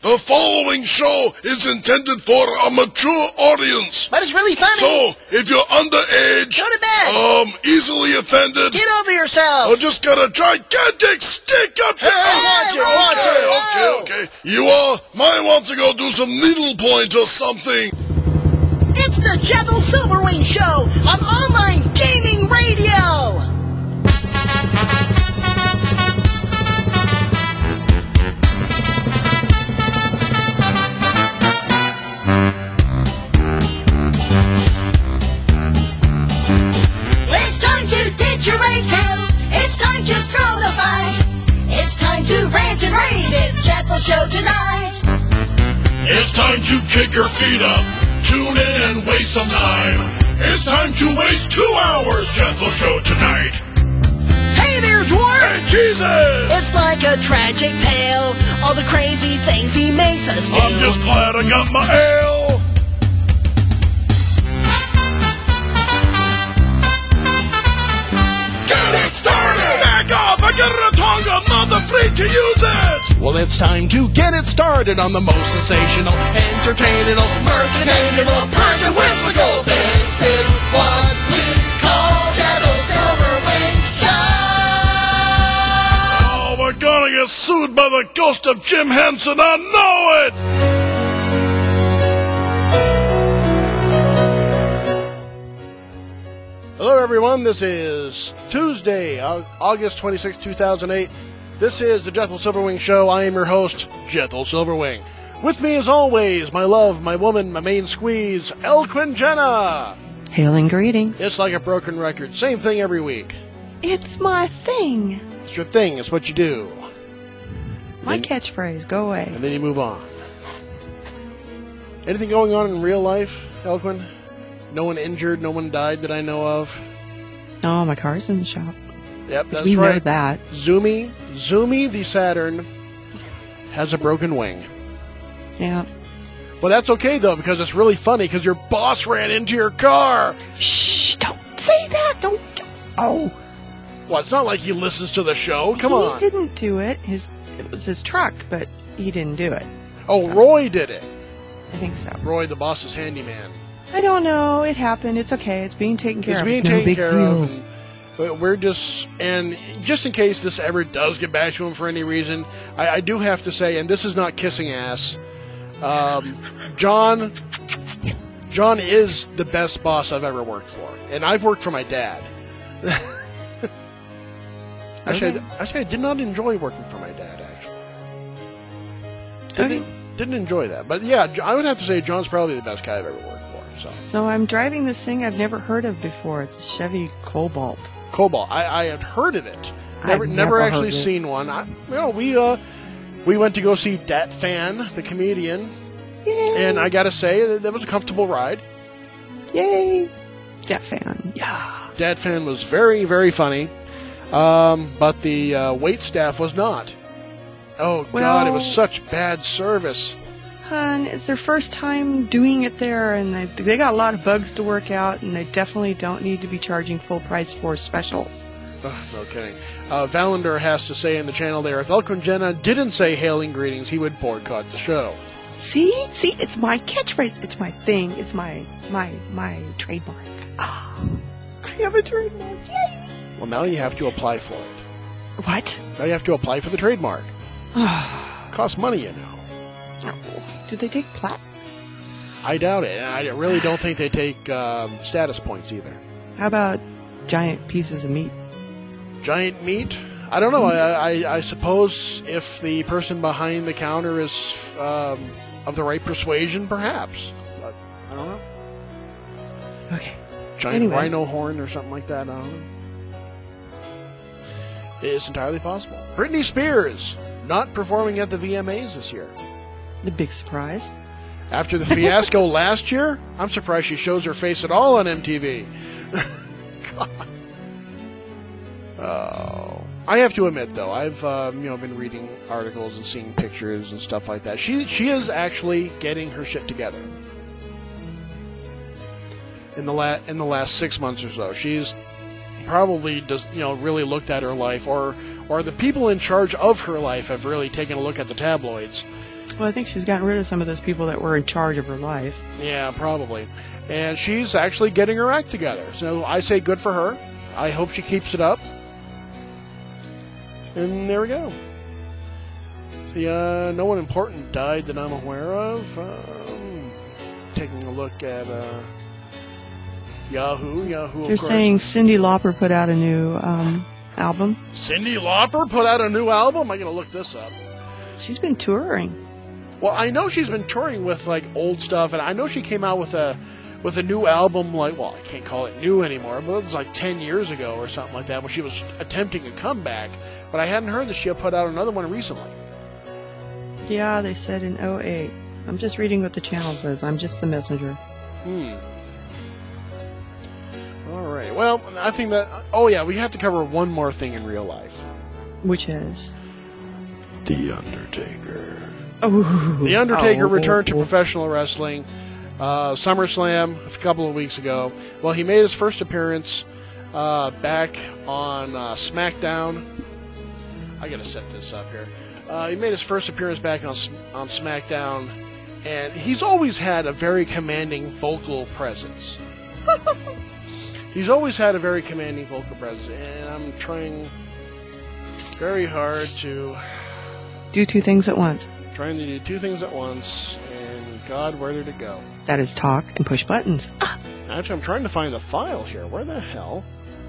The following show is intended for a mature audience. But it's really funny. So, if you're underage, go to bed. Easily offended, get over yourself, or just got a gigantic stick up your watch it. Okay. You might want to go do some needlepoint or something. It's the Jethel Silverwing Show on online gaming radio. It's time to ditch your raincoat. It's time to throw the fight. It's time to rant and rave. It's Jethel Show tonight. It's time to kick your feet up. Tune in and waste some time. It's time to waste 2 hours, Jethel Show tonight. Hey there, Dwarf! Hey, Jesus! It's like a tragic tale, all the crazy things he makes us do. I'm just glad I got my ale. Get it started! Back off! I get it a tongue, I'm not afraid to use it! Well, it's time to get it started on the most sensational, entertaining, mirth-and-anal, pert and whimsical. This is what we call Jethel Silverwing Show! Oh, we're gonna get sued by the ghost of Jim Henson, I know it! Hello, everyone. This is Tuesday, August 26, 2008. This is the Jethel Silverwing Show. I am your host, Jethel Silverwing. With me, as always, my love, my woman, my main squeeze, Elquin Jenna. Hailing greetings. It's like a broken record. Same thing every week. It's my thing. It's your thing. It's what you do. It's my catchphrase. Go away. And then you move on. Anything going on in real life, Elquin? No one injured, no one died that I know of. Oh, my car's in the shop. Yep, that's we right. Know that. Zoomy the Saturn has a broken wing. Yeah. Well, that's okay, though, because it's really funny, because your boss ran into your car. Shh, don't say that. Don't. Oh. Well, it's not like he listens to the show. Come on. He didn't do it. It was his truck, but he didn't do it. Oh, so. Roy did it. I think so. Roy, the boss's handyman. I don't know. It happened. It's okay. It's being taken care of. It's being taken care of. But we're just in case this ever does get back to him for any reason, I do have to say, and this is not kissing ass, John is the best boss I've ever worked for. And I've worked for my dad. Actually, I did not enjoy working for my dad, actually. Didn't enjoy that. But yeah, I would have to say John's probably the best guy I've ever worked for. So I'm driving this thing I've never heard of before. It's a Chevy Cobalt. Cobalt. I had heard of it. Never actually seen one. We went to go see Dat Fan, the comedian. Yay. And I gotta say, that was a comfortable ride. Yay! Dat Fan. Yeah. Dat Fan was very, very funny. But the wait staff was not. Oh, God, it was such bad service. Hun, it's their first time doing it there, and they got a lot of bugs to work out, and they definitely don't need to be charging full price for specials. No kidding. Valander has to say in the channel there, if Elquin Jenna didn't say hailing greetings, he would boycott the show. See, it's my catchphrase. It's my thing. It's my trademark. I have a trademark. Yay! Well, now you have to apply for it. What? Now you have to apply for the trademark. Costs money, you know. Do they take plat? I doubt it. And I really don't think they take status points either. How about giant pieces of meat? Giant meat? I don't know. I suppose if the person behind the counter is of the right persuasion, perhaps. But I don't know. Okay. Giant rhino horn or something like that. I don't know. It's entirely possible. Britney Spears not performing at the VMAs this year. The big surprise. After the fiasco last year, I'm surprised she shows her face at all on MTV. Oh, I have to admit, though, I've been reading articles and seeing pictures and stuff like that. She is actually getting her shit together. In the last 6 months or so, she's probably just really looked at her life, or the people in charge of her life have really taken a look at the tabloids. Well, I think she's gotten rid of some of those people that were in charge of her life. Yeah, probably. And she's actually getting her act together. So I say good for her. I hope she keeps it up. And there we go. Yeah, no one important died that I'm aware of. Taking a look at Yahoo. Yahoo, of They're course. saying Cyndi Lauper put out a new album. Cyndi Lauper put out a new album? I'm going to look this up. She's been touring. Well, I know she's been touring with, like, old stuff, and I know she came out with a new album, like, well, I can't call it new anymore, but it was like 10 years ago or something like that, when she was attempting a comeback. But I hadn't heard that she had put out another one recently. Yeah, they said in 2008. I'm just reading what the channel says. I'm just the messenger. All right. Well, I think that... Oh, yeah, we have to cover one more thing in real life. Which is? The Undertaker. Oh, The Undertaker returned to professional wrestling, SummerSlam, a couple of weeks ago. Well, he made his first appearance back on SmackDown. I gotta set this up here. He made his first appearance back on SmackDown, and he's always had a very commanding vocal presence. He's always had a very commanding vocal presence, and I'm trying very hard to... Do two things at once. Trying to do two things at once, and God, where did it go? That is talk and push buttons. Actually, I'm trying to find the file here. Where the hell?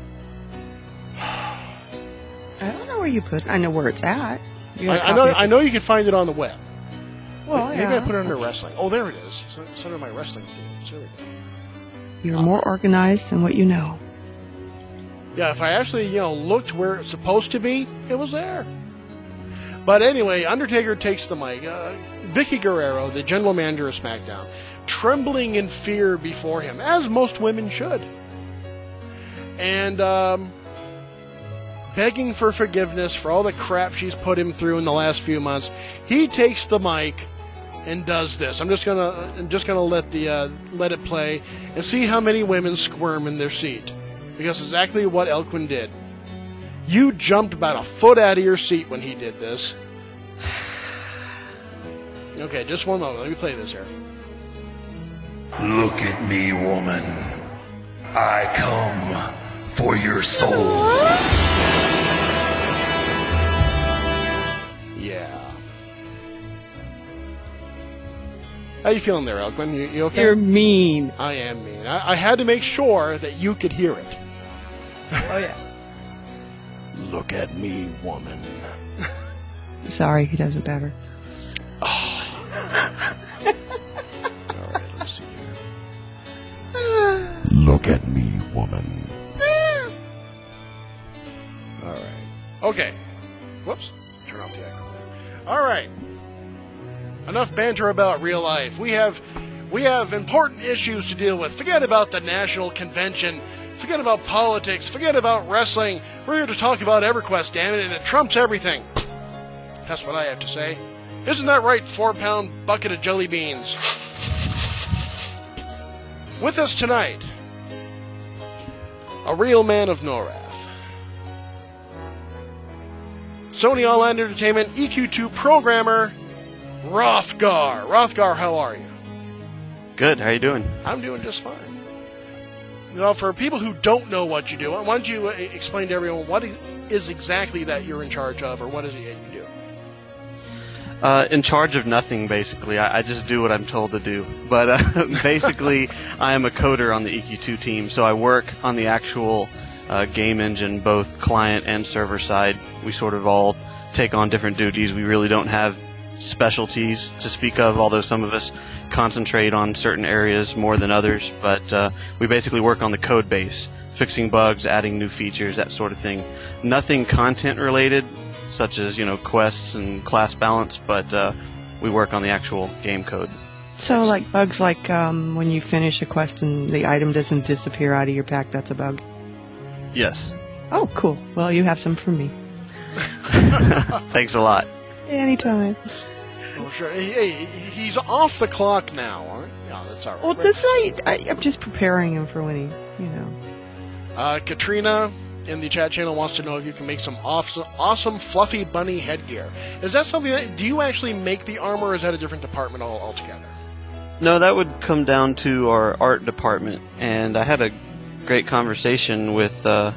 I don't know where you put it. I know where it's at. I know you can find it on the web. Well, Maybe yeah. I put it under wrestling. Oh, there it is. It's under my wrestling themes. There we go. You're more organized than what you know. Yeah, if I actually, looked where it's supposed to be, it was there. But anyway, Undertaker takes the mic. Vicky Guerrero, the general manager of SmackDown, trembling in fear before him, as most women should. And begging for forgiveness for all the crap she's put him through in the last few months. He takes the mic and does this. I'm just gonna let it play and see how many women squirm in their seat, because exactly what Elquin did. You jumped about a foot out of your seat when he did this. Okay, just one moment. Let me play this here. Look at me, woman. I come for your soul. Yeah. How you feeling there, Elquin? You okay? You're mean. I am mean. I had to make sure that you could hear it. Oh, yeah. Look at me, woman. Sorry, he does it better. All right, let me see here. Look at me, woman. All right. Okay. Whoops. Turn off the echo. All right. Enough banter about real life. We have important issues to deal with. Forget about the national convention. Forget about politics. Forget about wrestling. We're here to talk about EverQuest, damn it, and it trumps everything. That's what I have to say. Isn't that right, 4-pound bucket of jelly beans? With us tonight, a real man of Norath. Sony Online Entertainment EQ2 programmer, Rothgar. Rothgar, how are you? Good. How you doing? I'm doing just fine. Now, for people who don't know what you do, why don't you explain to everyone what is exactly that you're in charge of, or what is it that you do? In charge of nothing, basically. I just do what I'm told to do. But basically, I am a coder on the EQ2 team, so I work on the actual game engine, both client and server side. We sort of all take on different duties. We really don't have specialties to speak of, although some of us concentrate on certain areas more than others. But we basically work on the code base, fixing bugs, adding new features, that sort of thing. Nothing content related, such as, quests and class balance, but we work on the actual game code. So, like bugs like when you finish a quest and the item doesn't disappear out of your pack, that's a bug? Yes. Oh, cool. Well, you have some for me. Thanks a lot. Anytime. Oh, sure. Hey, he's off the clock now, aren't you? No, that's all right. Well, I'm just preparing him for when he, Katrina, in the chat channel wants to know if you can make some awesome fluffy bunny headgear. Is that something that, do you actually make the armor, or is that a different department altogether? No, that would come down to our art department, and I had a great conversation with our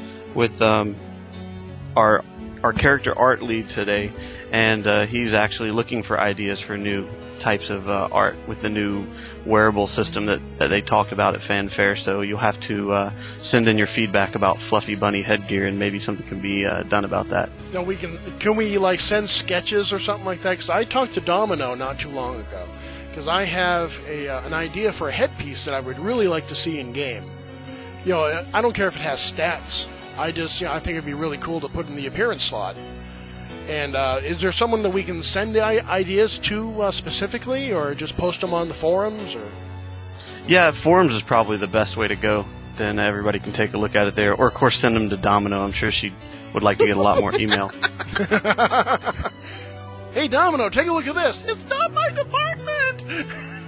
character art lead today, and he's actually looking for ideas for new types of art with the new wearable system that they talked about at Fanfare. So you'll have to send in your feedback about fluffy bunny headgear, and maybe something can be done about that. No, can we like send sketches or something like that? Because I talked to Domino not too long ago, because I have an idea for a headpiece that I would really like to see in game. You know, I don't care if it has stats. I think it'd be really cool to put in the appearance slot. And is there someone that we can send the ideas to specifically, or just post them on the forums? Or? Yeah, forums is probably the best way to go. Then everybody can take a look at it there. Or, of course, send them to Domino. I'm sure she would like to get a lot more email. Hey, Domino, take a look at this. It's not my department!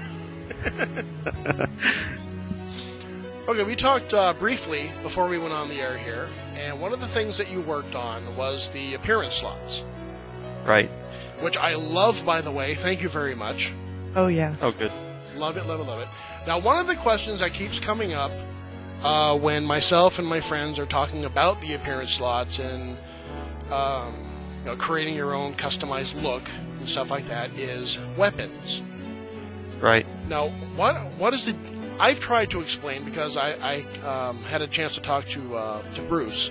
Okay, we talked briefly before we went on the air here, and one of the things that you worked on was the appearance slots. Right. Which I love, by the way. Thank you very much. Oh, yes. Oh, good. Love it, love it, love it. Now, one of the questions that keeps coming up when myself and my friends are talking about the appearance slots and creating your own customized look and stuff like that is weapons. Right. Now, what is it? I've tried to explain, because I had a chance to talk to Bruce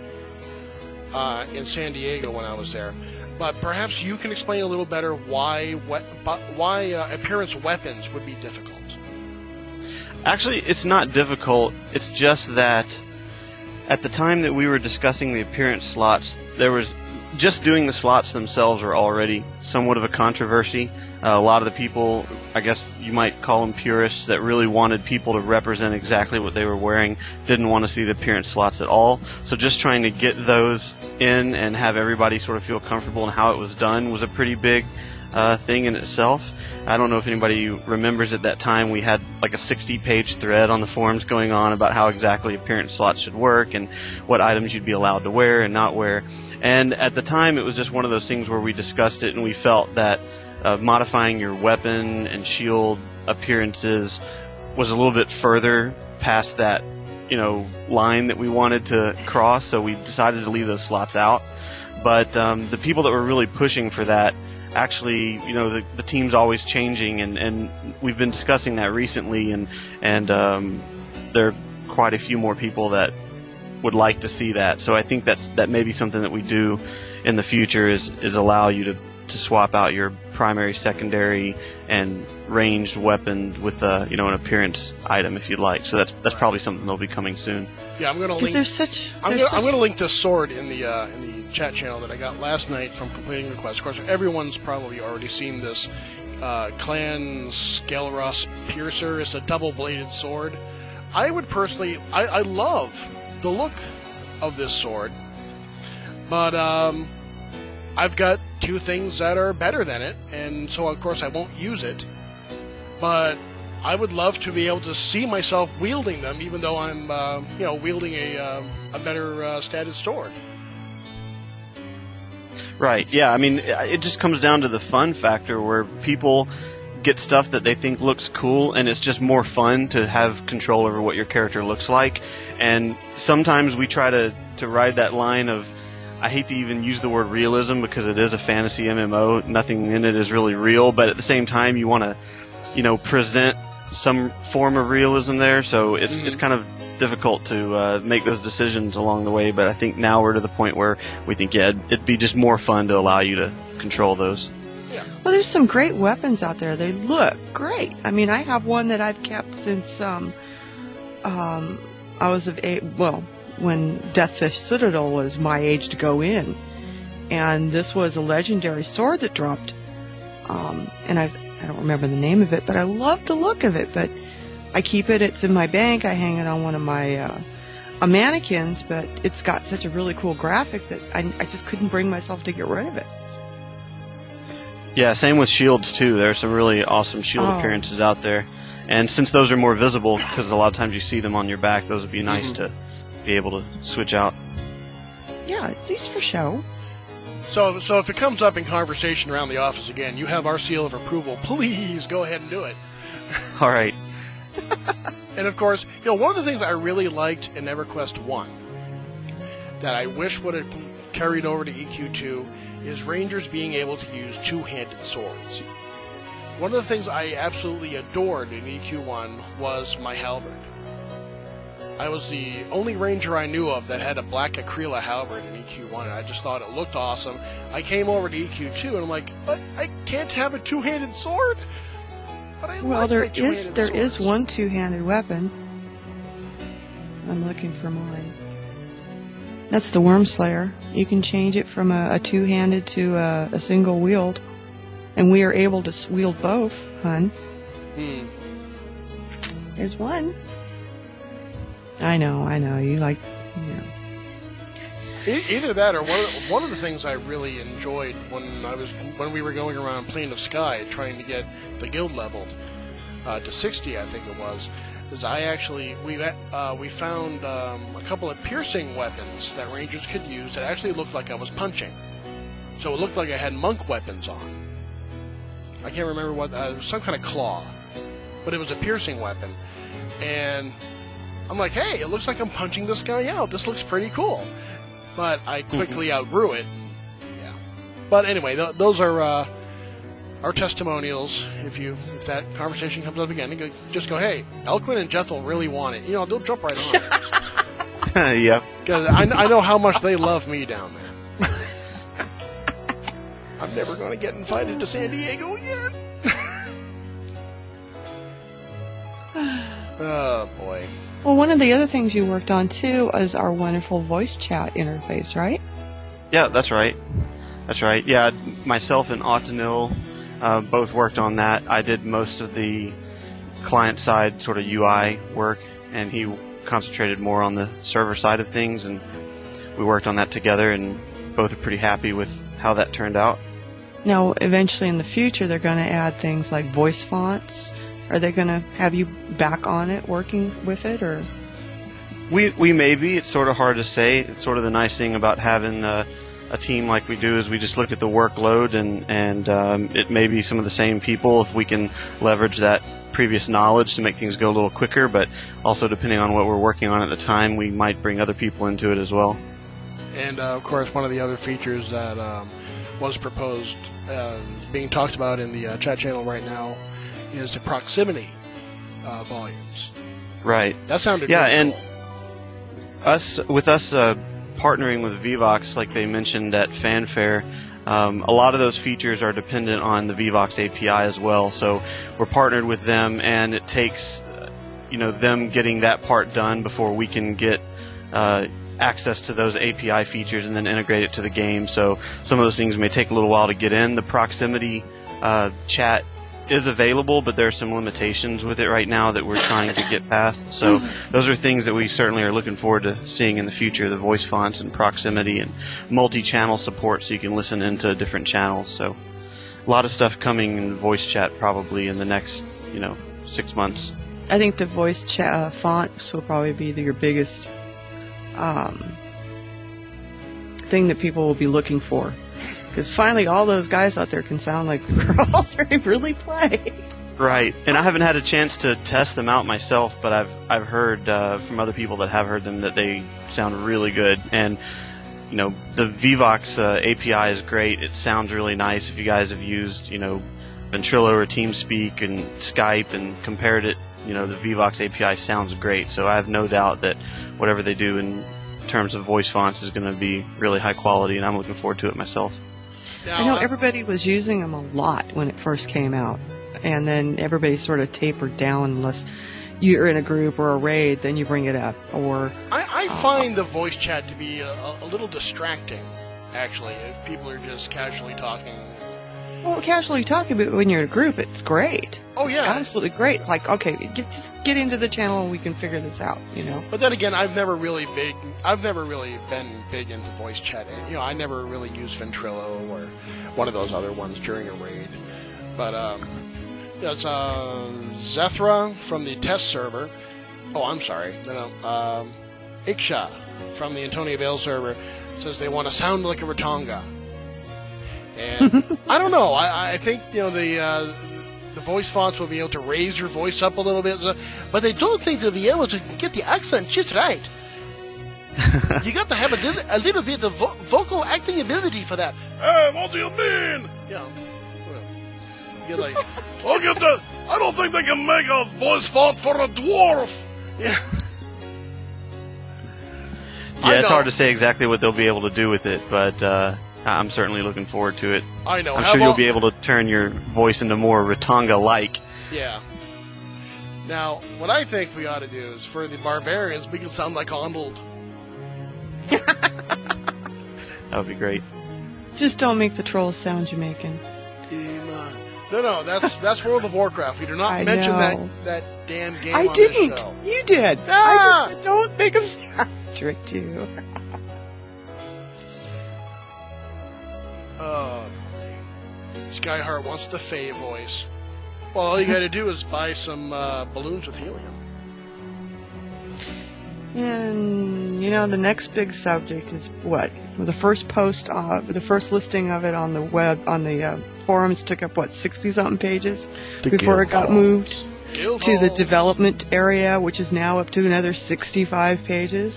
in San Diego when I was there. But perhaps you can explain a little better why appearance weapons would be difficult. Actually, it's not difficult. It's just that at the time that we were discussing the appearance slots, there was just doing the slots themselves were already somewhat of a controversy. A lot of the people, I guess you might call them purists, that really wanted people to represent exactly what they were wearing, didn't want to see the appearance slots at all. So just trying to get those in and have everybody sort of feel comfortable in how it was done was a pretty big thing in itself. I don't know if anybody remembers at that time we had like a 60-page thread on the forums going on about how exactly appearance slots should work and what items you'd be allowed to wear and not wear. And at the time it was just one of those things where we discussed it and we felt that modifying your weapon and shield appearances was a little bit further past that, line that we wanted to cross, so we decided to leave those slots out. But the people that were really pushing for that, actually, the team's always changing, and we've been discussing that recently, and there are quite a few more people that would like to see that. So I think that may be something that we do in the future is allow you to swap out your primary, secondary, and ranged weapon with an appearance item if you'd like. So that's probably something that'll be coming soon. Yeah, I'm gonna link. I'm gonna link this sword in the chat channel that I got last night from completing requests. Of course, everyone's probably already seen this Clan Scaleros Piercer. It's a double-bladed sword. I would personally, I love the look of this sword, but I've got two things that are better than it, and so of course I won't use it. But I would love to be able to see myself wielding them, even though I'm, wielding a better statted sword. Right. Yeah. I mean, it just comes down to the fun factor, where people get stuff that they think looks cool, and it's just more fun to have control over what your character looks like. And sometimes we try to ride that line of, I hate to even use the word realism because it is a fantasy MMO. Nothing in it is really real, but at the same time, you want to, present some form of realism there. So it's kind of difficult to make those decisions along the way. But I think now we're to the point where we think, it'd be just more fun to allow you to control those. Yeah. Well, there's some great weapons out there. They look great. I mean, I have one that I've kept since I was of age. Well, when Deathfish Citadel was my age to go in. And this was a legendary sword that dropped. And I don't remember the name of it, but I love the look of it. But I keep it. It's in my bank. I hang it on one of my mannequins, but it's got such a really cool graphic that I just couldn't bring myself to get rid of it. Yeah, same with shields, too. There are some really awesome shield appearances out there. And since those are more visible, because a lot of times you see them on your back, those would be nice to be able to switch out. Yeah, it's for show. So if it comes up in conversation around the office again, you have our seal of approval. Please go ahead and do it. All right. And of course, one of the things I really liked in EverQuest 1 that I wish would have carried over to EQ2 is Rangers being able to use two-handed swords. One of the things I absolutely adored in EQ1 was my halberd. I was the only Ranger I knew of that had a black Akrila halberd in EQ1, and I just thought it looked awesome. I came over to EQ2, and I'm like, but I can't have a two-handed sword? But I like there my two-handed there swords. is one two-handed weapon. I'm looking for mine. That's the Wormslayer. You can change it from a two-handed to a single wield, and we are able to wield both, hun. There's one. I know. You like, Either that, or one of the things I really enjoyed when we were going around Plane of Sky trying to get the guild leveled to 60, I think it was, is we found a couple of piercing weapons that Rangers could use that actually looked like I was punching. So it looked like I had monk weapons on. I can't remember what, it was some kind of claw, but it was a piercing weapon, and I'm like, hey, it looks like I'm punching this guy out. This looks pretty cool. But I quickly outgrew it. Yeah. But anyway, those are our testimonials. If that conversation comes up again, just go, hey, Elquin and Jethel really want it. They'll jump right on it. Yep. Because I know how much they love me down there. I'm never going to get invited to San Diego again. Oh, boy. Well, one of the other things you worked on, too, is our wonderful voice chat interface, right? Yeah, that's right. Yeah, myself and Autanil both worked on that. I did most of the client-side sort of UI work, and he concentrated more on the server side of things, and we worked on that together, and both are pretty happy with how that turned out. Now, eventually in the future, they're going to add things like voice fonts. Are they going to have you back on it, working with it, or? We may be. It's sort of hard to say. It's sort of the nice thing about having a team like we do is we just look at the workload, and it may be some of the same people if we can leverage that previous knowledge to make things go a little quicker, but also depending on what we're working on at the time, we might bring other people into it as well. And, of course, one of the other features that was proposed, being talked about in the chat channel right now, is the proximity volumes. Right. That sounded yeah, really and cool. With us partnering with Vivox, like they mentioned at Fanfare, a lot of those features are dependent on the Vivox API as well. So we're partnered with them, and it takes them getting that part done before we can get access to those API features and then integrate it to the game. So some of those things may take a little while to get in. The proximity chat is available, but there are some limitations with it right now that we're trying to get past. So those are things that we certainly are looking forward to seeing in the future, the voice fonts and proximity and multi-channel support so you can listen into different channels. So a lot of stuff coming in voice chat probably in the next 6 months. I think the voice chat fonts will probably be your biggest thing that people will be looking for. Because finally, all those guys out there can sound like girls. They really play. Right, and I haven't had a chance to test them out myself, but I've heard from other people that have heard them that they sound really good. And the Vivox API is great. It sounds really nice. If you guys have used Ventrilo or TeamSpeak and Skype and compared it, the Vivox API sounds great. So I have no doubt that whatever they do in terms of voice fonts is going to be really high quality, and I'm looking forward to it myself. Now, I know everybody was using them a lot when it first came out, and then everybody sort of tapered down unless you're in a group or a raid, then you bring it up. Or I find the voice chat to be a little distracting, actually, if people are just casually talking. Well, casually talking, but when you're in a group, it's great. Oh, yeah. It's absolutely great. It's like, okay, just get into the channel and we can figure this out, But then again, I've never really been big into voice chat. I never really used Ventrilo or one of those other ones during a raid. But, it's Zethra from the test server. Oh, I'm sorry. No. Iksha from the Antonia Vale server says they want to sound like a Ratonga. And I don't know. I think the voice fonts will be able to raise your voice up a little bit, but they don't think they'll be able to get the accent just right. You got to have a little bit of vocal acting ability for that. Hey, what do you mean? Yeah. You're like, I don't think they can make a voice font for a dwarf. Yeah. Yeah, it's hard to say exactly what they'll be able to do with it, but I'm certainly looking forward to it. I know. I'm sure you'll be able to turn your voice into more Ratonga-like. Yeah. Now, what I think we ought to do is for the barbarians, we can sound like Arnold. That would be great. Just don't make the trolls sound Jamaican. No, that's World of Warcraft. We do not mention that damn game on this show. You did. Yeah. I just said don't make them sound trick too. Skyheart wants the Fae voice. Well, all you got to do is buy some balloons with helium. And the next big subject is what? The first post, the first listing of it on the web, on the forums, took up 60-something pages before it got moved to the development area, which is now up to another 65 pages.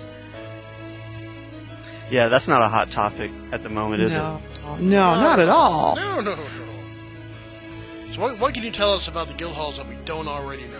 Yeah, that's not a hot topic at the moment, is it? No, not at all. No. So what can you tell us about the guild halls that we don't already know?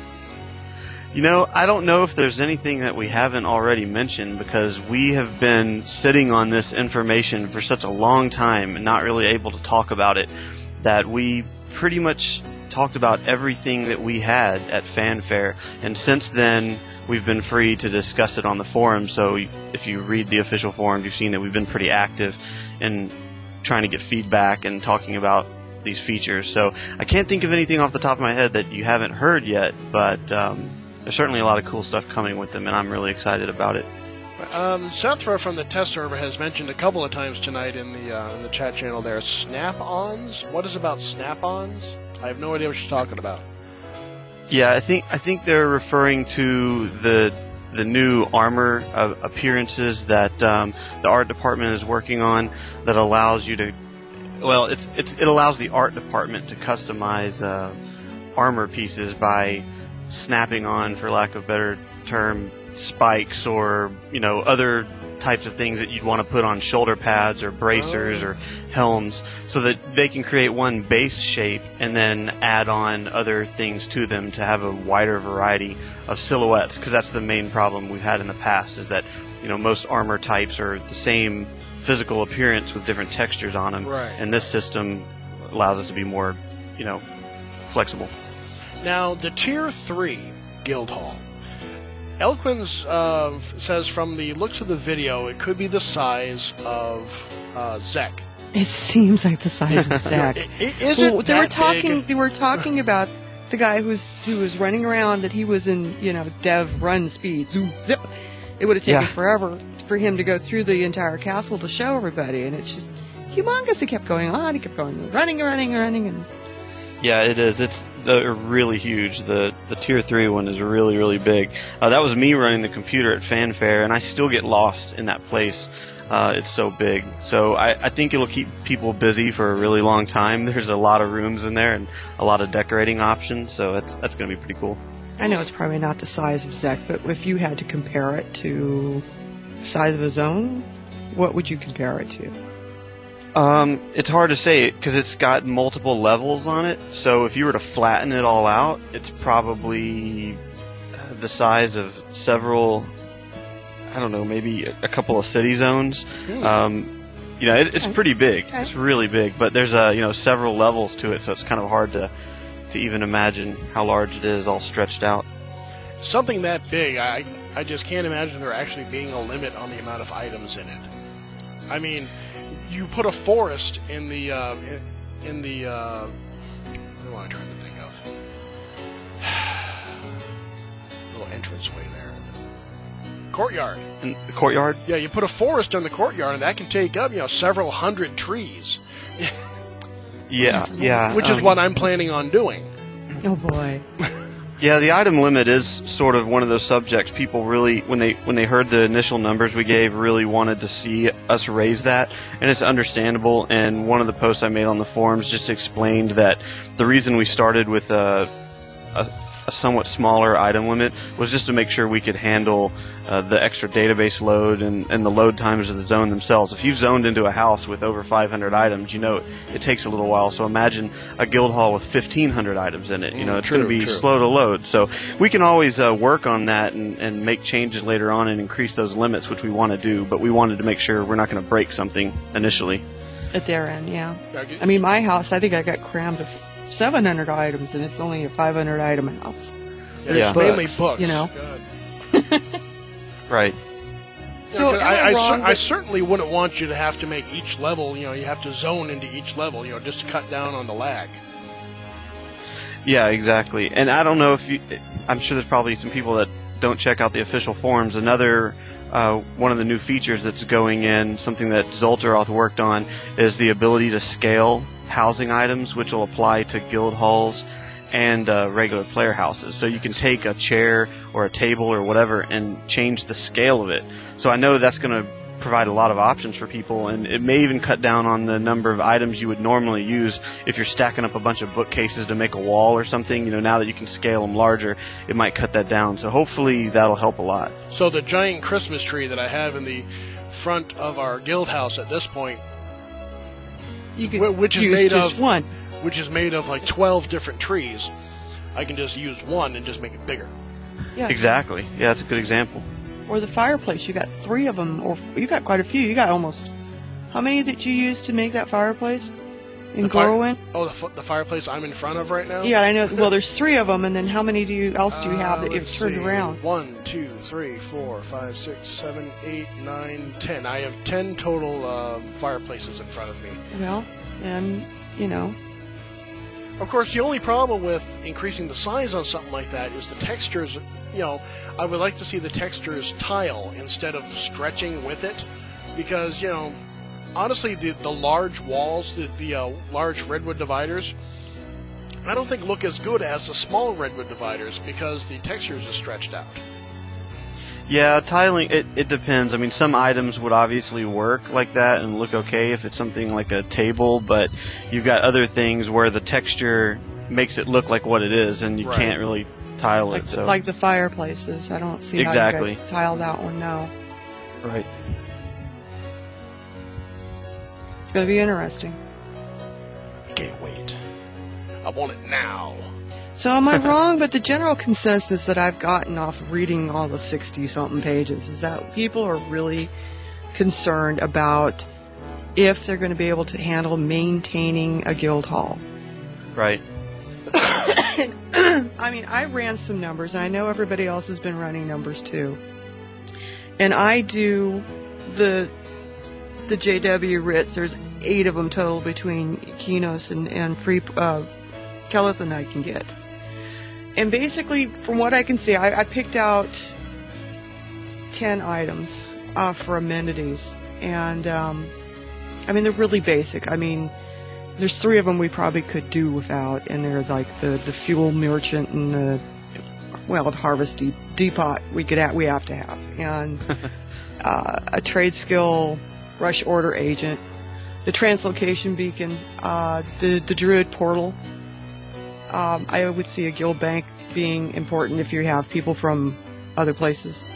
I don't know if there's anything that we haven't already mentioned, because we have been sitting on this information for such a long time and not really able to talk about it, that we pretty much talked about everything that we had at Fanfare, and since then we've been free to discuss it on the forum. So if you read the official forum, you've seen that we've been pretty active in trying to get feedback and talking about these features. So I can't think of anything off the top of my head that you haven't heard yet, but there's certainly a lot of cool stuff coming with them, and I'm really excited about it. Sethra from the test server has mentioned a couple of times tonight in the chat channel there, snap-ons. What is about snap-ons? I have no idea what she's talking about. Yeah, I think they're referring to the new armor appearances that the art department is working on, that allows you to, well, it allows the art department to customize armor pieces by snapping on, for lack of a better term, spikes or other types of things that you'd want to put on shoulder pads or bracers or helms, so that they can create one base shape and then add on other things to them to have a wider variety of silhouettes, because that's the main problem we've had in the past, is that most armor types are the same physical appearance with different textures on them, right. And this system allows us to be more flexible. Now, the Tier 3 Guild Hall. Elquins says from the looks of the video, it could be the size of Zek. It seems like the size of Zek. Is it they were talking about the guy who was running around, that he was in dev run speed. Zoom, zip. It would have taken forever for him to go through the entire castle to show everybody, and it's just humongous. He kept going on. He kept going running, and. Yeah, it is. They're really huge. The Tier 3 one is really, really big. That was me running the computer at Fanfare, and I still get lost in that place. It's so big. So I think it'll keep people busy for a really long time. There's a lot of rooms in there and a lot of decorating options, so that's going to be pretty cool. I know it's probably not the size of Zek, but if you had to compare it to the size of a zone, what would you compare it to? It's hard to say, because it's got multiple levels on it. So if you were to flatten it all out, it's probably the size of several, I don't know, maybe a couple of city zones. It's pretty big. Okay. It's really big, but there's several levels to it, so it's kind of hard to even imagine how large it is all stretched out. Something that big, I just can't imagine there actually being a limit on the amount of items in it. I mean, you put a forest in the what am I trying to think of? Little entranceway there. Courtyard. In the courtyard? Yeah, you put a forest in the courtyard, and that can take up several hundred trees. Yeah. Which is what I'm planning on doing. Oh boy. Yeah, the item limit is sort of one of those subjects people really, when they heard the initial numbers we gave, really wanted to see us raise that, and it's understandable. And one of the posts I made on the forums just explained that the reason we started with a somewhat smaller item limit was just to make sure we could handle the extra database load and the load times of the zone themselves. If you've zoned into a house with over 500 items, it takes a little while. So imagine a guild hall with 1,500 items in it. It's going to be slow to load. So we can always work on that and make changes later on and increase those limits, which we want to do. But we wanted to make sure we're not going to break something initially. At their end, yeah. I mean, my house, I think I got crammed with 700 items, and it's only a 500 item house. Yeah, it's mainly books. Right. So I certainly wouldn't want you to have to make each level, you have to zone into each level, just to cut down on the lag. Yeah, exactly. And I don't know I'm sure there's probably some people that don't check out the official forums. Another one of the new features that's going in, something that Zoltaroth worked on, is the ability to scale housing items, which will apply to guild halls and regular player houses. So you can take a chair or a table or whatever and change the scale of it. So I know that's going to provide a lot of options for people, and it may even cut down on the number of items you would normally use if you're stacking up a bunch of bookcases to make a wall or something. Now that you can scale them larger, it might cut that down. So hopefully that'll help a lot. So the giant Christmas tree that I have in the front of our guild house at this point, which is made of like 12 different trees, I can just use one and just make it bigger. Yeah. Exactly. Yeah, that's a good example. Or the fireplace. You got 3 of them, or you got quite a few. You got almost. How many did you use to make that fireplace in Glorwyn? The fireplace I'm in front of right now? Yeah, I know. Well, there's 3 of them, and then how many else do you have that you've turned around? 1, 2, 3, 4, 5, 6, 7, 8, 9, 10. I have 10 total fireplaces in front of me. Well, and, Of course, the only problem with increasing the size on something like that is the textures. I would like to see the textures tile instead of stretching with it, because honestly, the large walls, the large redwood dividers, I don't think look as good as the small redwood dividers because the textures are stretched out. Yeah, tiling, it depends. I mean, some items would obviously work like that and look okay if it's something like a table, but you've got other things where the texture makes it look like what it is, and you can't really tile it. Like the fireplaces. I don't see how you guys tile that one, no. Right. It's going to be interesting. Can't wait. I want it now. So am I wrong, but the general consensus that I've gotten off of reading all the 60-something pages is that people are really concerned about if they're going to be able to handle maintaining a guild hall. Right. I mean, I ran some numbers, and I know everybody else has been running numbers too. And I do the JW writs. There's 8 of them total between Kinos and free Kelethon I can get. And basically, from what I can see, I picked out 10 items for amenities. And, I mean, they're really basic. I mean, there's 3 of them we probably could do without, and they're like the fuel merchant and the harvest depot we have to have. And a trade skill rush order agent, the translocation beacon, the druid portal. I would see a guild bank being important if you have people from other places.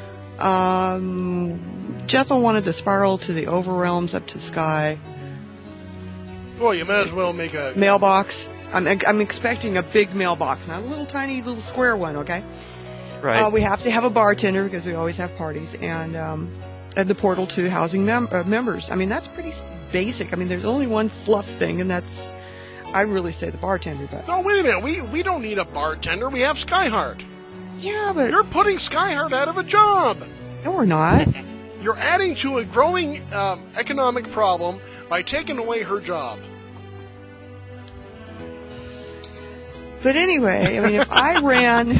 Jethel wanted the spiral to the overrealms up to sky. Well, you might as well make a mailbox. I'm expecting a big mailbox, not a little tiny little square one. Okay. Right. We have to have a bartender because we always have parties, and the portal to housing members. I mean, that's pretty basic. I mean, there's only one fluff thing, and that's. I really say the bartender, but... No, wait a minute. We don't need a bartender. We have Skyheart. Yeah, but... You're putting Skyheart out of a job. No, we're not. You're adding to a growing economic problem by taking away her job. But anyway, I mean, if I ran...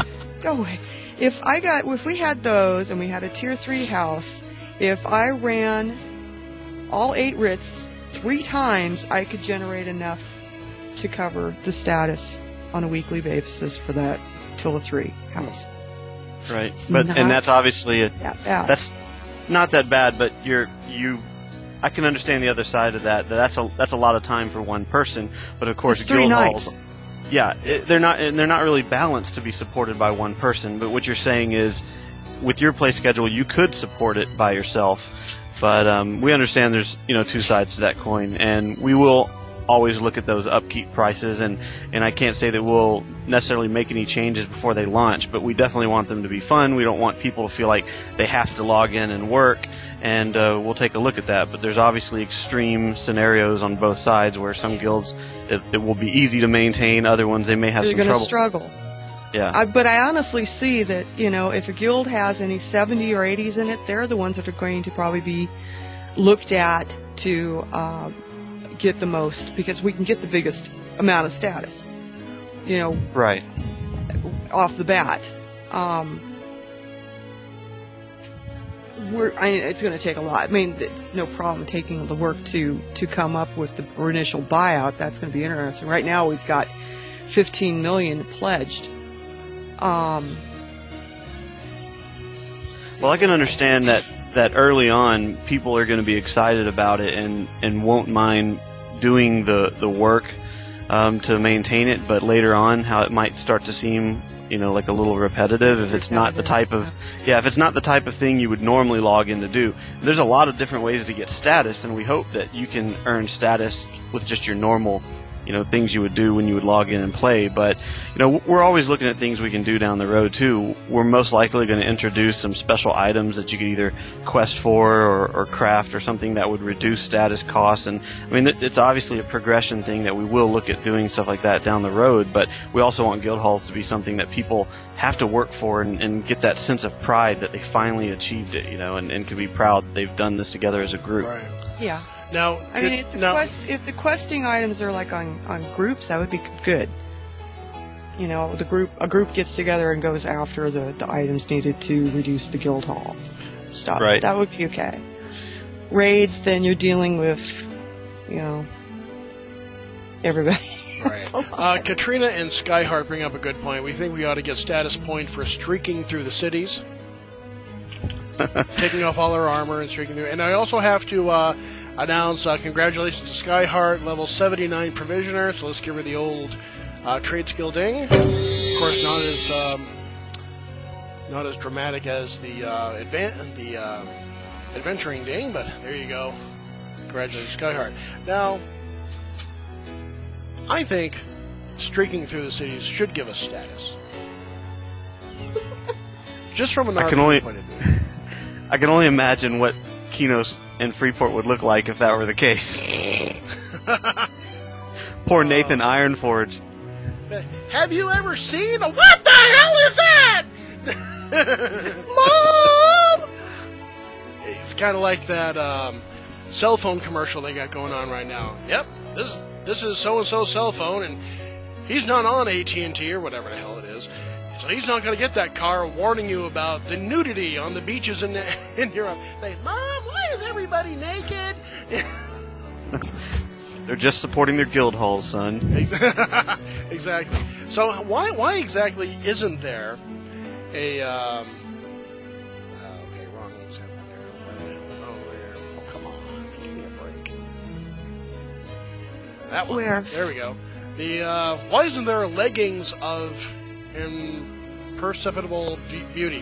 If we had those and we had a tier 3 house, if I ran all 8 writs 3 times, I could generate enough to cover the status on a weekly basis for that Tilla 3 house. Right, and that's obviously that bad. That's not that bad, but you I can understand the other side of that. That's a lot of time for one person. But of course, It's 3 nights. Yeah, they're not really balanced to be supported by one person. But what you're saying is, with your play schedule, you could support it by yourself. But we understand there's 2 sides to that coin, and we will always look at those upkeep prices, and I can't say that we'll necessarily make any changes before they launch, but we definitely want them to be fun. We don't want people to feel like they have to log in and work, and we'll take a look at that. But there's obviously extreme scenarios on both sides where some guilds it will be easy to maintain, other ones they may have some trouble. You're going to struggle. Yeah. But I honestly see that, if a guild has any 70 or 80s in it, they're the ones that are going to probably be looked at to get the most, because we can get the biggest amount of status, Right. off the bat. It's going to take a lot. I mean, it's no problem taking the work to come up with the initial buyout. That's going to be interesting. Right now, we've got 15 million pledged. Well, I can understand that early on people are going to be excited about it and won't mind doing the work to maintain it, but later on how it might start to seem like a little repetitive if it's not the type of thing you would normally log in to do. There's a lot of different ways to get status, and we hope that you can earn status with just your normal things you would do when you would log in and play. But, we're always looking at things we can do down the road, too. We're most likely going to introduce some special items that you could either quest for or craft or something that would reduce status costs. And, it's obviously a progression thing that we will look at doing stuff like that down the road, but we also want guild halls to be something that people have to work for and get that sense of pride that they finally achieved it, and can be proud that they've done this together as a group. Right. Yeah. Now, if the questing items are like on groups, that would be good. A group gets together and goes after the items needed to reduce the guild hall stuff. Right. That would be okay. Raids, then you're dealing with, everybody. Right. Katrina and Skyheart bring up a good point. We think we ought to get status point for streaking through the cities. Taking off all our armor and streaking through. And I also have to announce congratulations to Skyheart, level 79 provisioner. So let's give her the old trade skill ding. Of course, not as dramatic as the adventuring ding, but there you go. Congratulations, Skyheart. Now, I think streaking through the cities should give us status. Just from an RPG point of view. I can only imagine what Kinos and Freeport would look like if that were the case. Poor Nathan Ironforge. Have you ever seen a... What the hell is that? Mom! It's kind of like that cell phone commercial they got going on right now. Yep, this is so-and-so's cell phone, and he's not on AT&T or whatever the hell it is. So he's not going to get that car warning you about the nudity on the beaches in Europe. Like, Mom, why is everybody naked? They're just supporting their guild halls, son. Exactly. So why exactly isn't there a... okay, wrong one's happening there. Oh, come on. Give me a break. That one. Where? There we go. Why isn't there leggings of imperceptible beauty?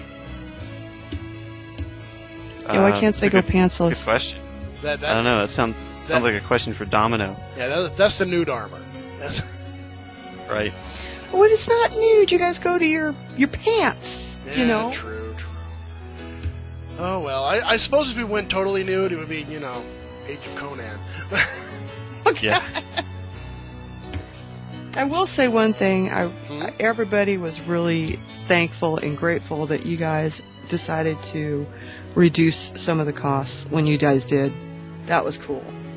Yeah, why can't they go pantsless? Good question. I don't know. That sounds like a question for Domino. Yeah, that's the nude armor. That's right. Well, it's not nude. You guys go to your pants. Yeah, True. Oh well, I suppose if we went totally nude, it would be Age of Conan. Yeah. I will say one thing. Everybody was really thankful and grateful that you guys decided to reduce some of the costs when you guys did. That was cool.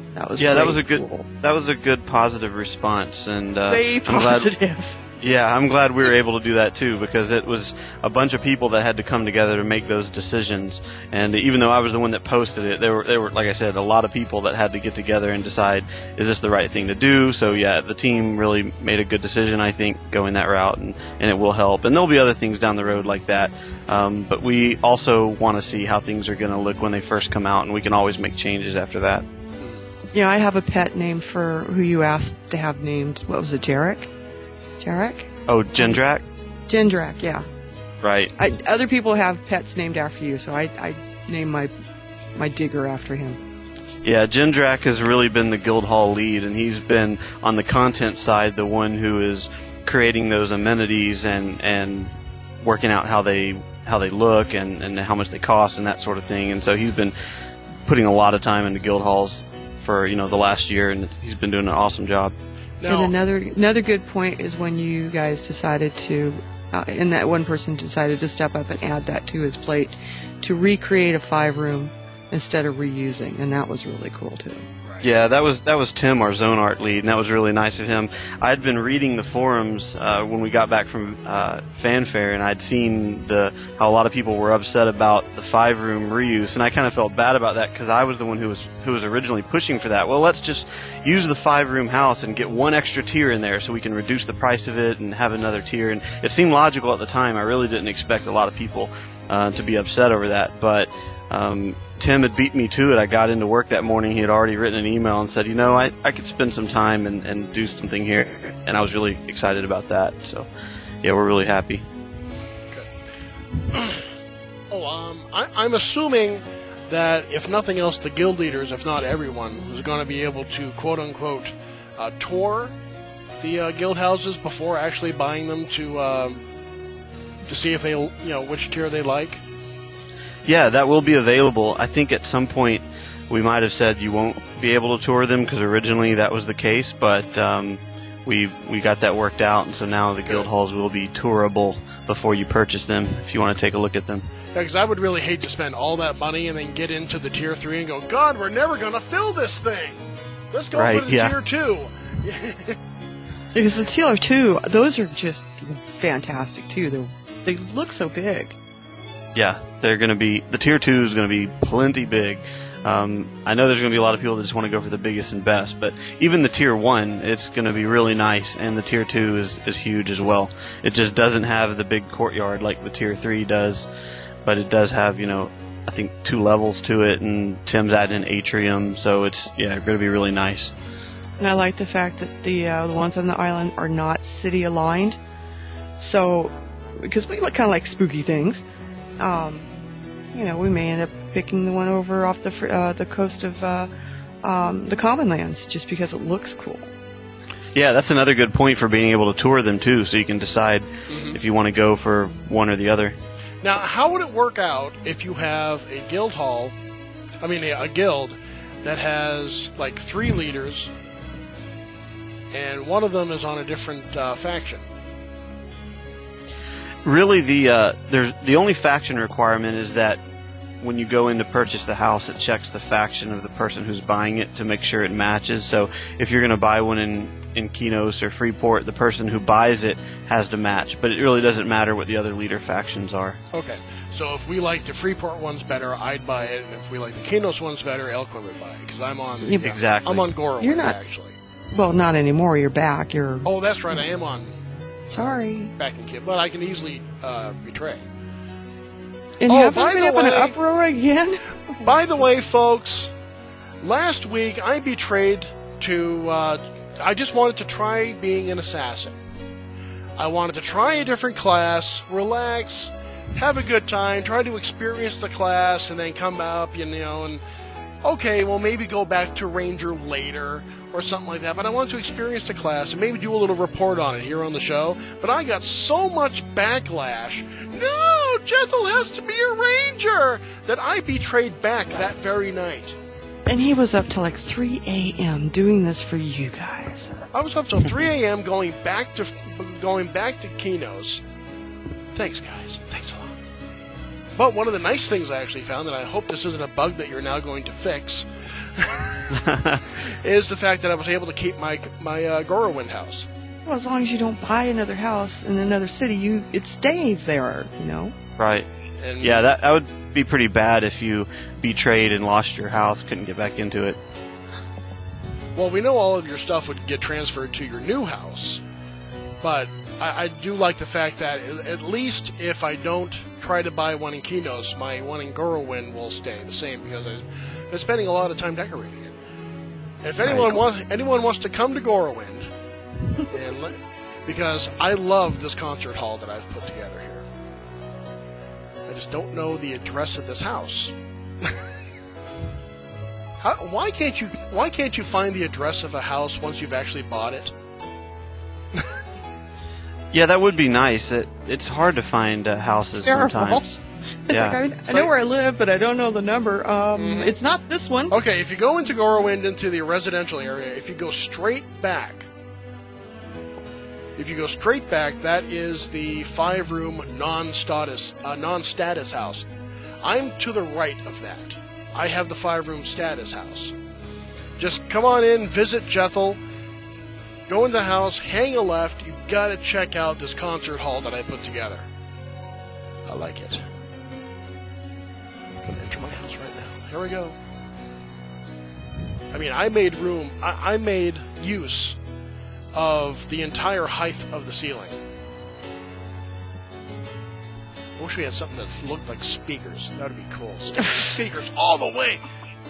That was that was cool. that was a good positive response, and Way positive. I'm glad we were able to do that too, because it was a bunch of people that had to come together to make those decisions. And even though I was the one that posted it, there were, like I said, a lot of people that had to get together and decide, is this the right thing to do? So yeah, the team really made a good decision, I think, going that route, and it will help. And there'll be other things down the road like that. But we also want to see how things are going to look when they first come out, and we can always make changes after that. Yeah, I have a pet name for who you asked to have named. What was it, Jarek? Jarek? Oh, Jindrak? Jindrak, yeah. Right. Other people have pets named after you, so I named my digger after him. Yeah, Jindrak has really been the Guildhall lead, and he's been on the content side the one who is creating those amenities and working out how they look and how much they cost and that sort of thing. And so he's been putting a lot of time into Guildhalls for the last year, and he's been doing an awesome job. Now, And another good point is when you guys decided to, and that one person decided to step up and add that to his plate, to recreate a 5-room instead of reusing, and that was really cool too. Yeah, that was Tim, our zone art lead, and that was really nice of him. I had been reading the forums when we got back from Fanfare, and I'd seen how a lot of people were upset about the 5-room reuse, and I kind of felt bad about that because I was the one who was originally pushing for that. Well, let's just use the 5-room house and get one extra tier in there so we can reduce the price of it and have another tier. And it seemed logical at the time. I really didn't expect a lot of people to be upset over that, but Tim had beat me to it. I got into work that morning. He had already written an email and said, I could spend some time and do something here. And I was really excited about that. So, yeah, we're really happy. I'm assuming that if nothing else, the guild leaders, if not everyone, is going to be able to quote unquote tour the guild houses before actually buying them to see if they which tier they like. Yeah, that will be available. I think at some point we might have said you won't be able to tour them because originally that was the case, but we got that worked out, and so now the guild halls will be tourable before you purchase them if you want to take a look at them. Yeah, because I would really hate to spend all that money and then get into the tier 3 and go, God, we're never going to fill this thing. Let's go for the tier 2. Because the tier 2, those are just fantastic too. They look so big. Yeah, the tier 2 is going to be plenty big. I know there's going to be a lot of people that just want to go for the biggest and best, but even the tier 1, it's going to be really nice, and the tier 2 is huge as well. It just doesn't have the big courtyard like the tier 3 does, but it does have, I think 2 levels to it, and Tim's adding an atrium, so it's, going to be really nice. And I like the fact that the ones on the island are not city aligned, so, because we look kind of like spooky things, we may end up picking the one over off the coast of the Commonlands just because it looks cool. Yeah, that's another good point for being able to tour them too, so you can decide if you want to go for one or the other. Now, how would it work out if you have a guild hall, a guild that has like 3 leaders and one of them is on a different faction? Really, the only faction requirement is that when you go in to purchase the house, it checks the faction of the person who's buying it to make sure it matches. So if you're going to buy one in Kinos or Freeport, the person who buys it has to match. But it really doesn't matter what the other leader factions are. Okay. So if we like the Freeport ones better, I'd buy it. And if we like the Kinos ones better, Elquin would buy it. Because I'm on... Exactly. I'm on Goro, You're not, actually. Well, not anymore. You're back. Oh, that's right. I am on... Sorry. Back in Kid. But I can easily betray. And you haven't been up in an uproar again? By the way, folks, last week I betrayed to... I just wanted to try being an assassin. I wanted to try a different class, relax, have a good time, try to experience the class, and then come up, and... Okay, well, maybe go back to Ranger later, or something like that, but I wanted to experience the class and maybe do a little report on it here on the show, but I got so much backlash, no, Jethel has to be a Ranger, that I betrayed back that very night. And he was up till like 3 a.m. doing this for you guys. I was up till 3 a.m. going back to Kinos. Thanks, guys. Thanks a lot. But one of the nice things I actually found, and I hope this isn't a bug that you're now going to fix, is the fact that I was able to keep my Gorowind house. Well, as long as you don't buy another house in another city, it stays there, you know? Right. And Yeah, that would be pretty bad if you betrayed and lost your house, couldn't get back into it. Well, we know all of your stuff would get transferred to your new house, but I do like the fact that at least if I don't try to buy one in Kinos, my one in Gorowind will stay the same because I've been spending a lot of time decorating it. If anyone wants to come to Gorowind, because I love this concert hall that I've put together here. I just don't know the address of this house. Why can't you find the address of a house once you've actually bought it? Yeah, that would be nice. It's hard to find houses sometimes. It's like, I know where I live, but I don't know the number. It's not this one. Okay, if you go into Gorowind, into the residential area, if you go straight back, that is the 5-room non-status house. I'm to the right of that. I have the 5-room status house. Just come on in, visit Jethel, go in the house, hang a left. You gotta check out this concert hall that I put together. I like it. I'm gonna enter my house right now. Here we go. I mean, I made room. I made use of the entire height of the ceiling. I wish we had something that looked like speakers. That would be cool. Speakers all the way.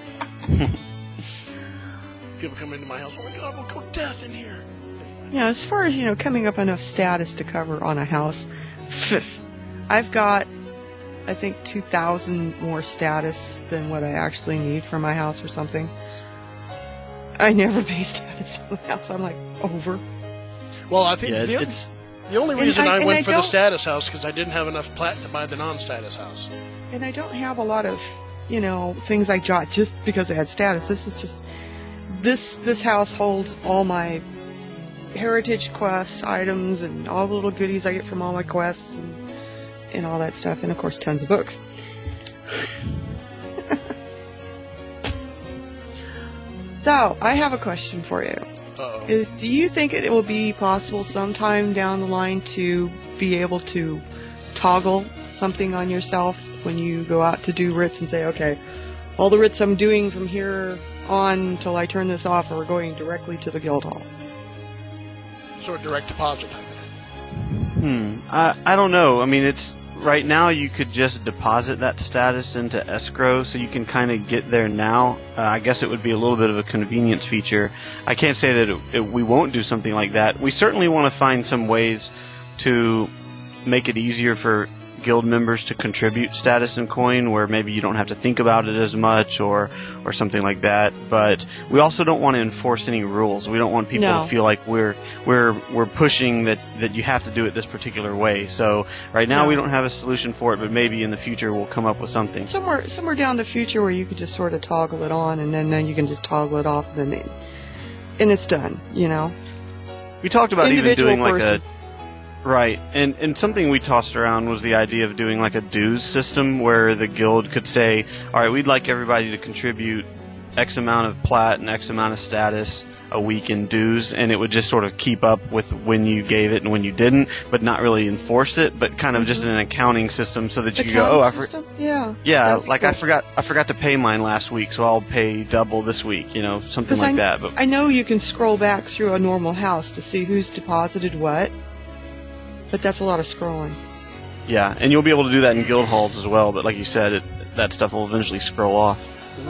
People come into my house. Oh my God, we'll go deaf in here. Yeah, as far as, coming up enough status to cover on a house, I've got, I think, 2,000 more status than what I actually need for my house or something. I never pay status on the house. I'm like, over. Well, I think the only reason I went for the status house because I didn't have enough plat to buy the non-status house. And I don't have a lot of, things I got just because I had status. This is just, this house holds all my heritage quest items and all the little goodies I get from all my quests and all that stuff. And, of course, tons of books. So, I have a question for you. Uh-oh. Do you think it will be possible sometime down the line to be able to toggle something on yourself when you go out to do writs and say, okay, all the writs I'm doing from here on until I turn this off are going directly to the guild hall? Sort of direct deposit type of thing. I don't know. I mean, it's right now you could just deposit that status into escrow, so you can kind of get there now. I guess it would be a little bit of a convenience feature. I can't say that we won't do something like that. We certainly want to find some ways to make it easier for guild members to contribute status and coin, where maybe you don't have to think about it as much or something like that. But we also don't want to enforce any rules. We don't want people to feel like we're pushing that you have to do it this particular way. So right now we don't have a solution for it, but maybe in the future we'll come up with something. Somewhere down the future where you could just sort of toggle it on and then you can just toggle it off and it's done, We talked about even doing like person. Right, and something we tossed around was the idea of doing like a dues system where the guild could say, all right, we'd like everybody to contribute X amount of plat and X amount of status a week in dues, and it would just sort of keep up with when you gave it and when you didn't, but not really enforce it, but kind of just an accounting system so that you could go, yeah, like cool. I forgot to pay mine last week, so I'll pay double this week, something like that. But I know you can scroll back through a normal house to see who's deposited what. But that's a lot of scrolling. Yeah, and you'll be able to do that in guild halls as well, but like you said, that stuff will eventually scroll off.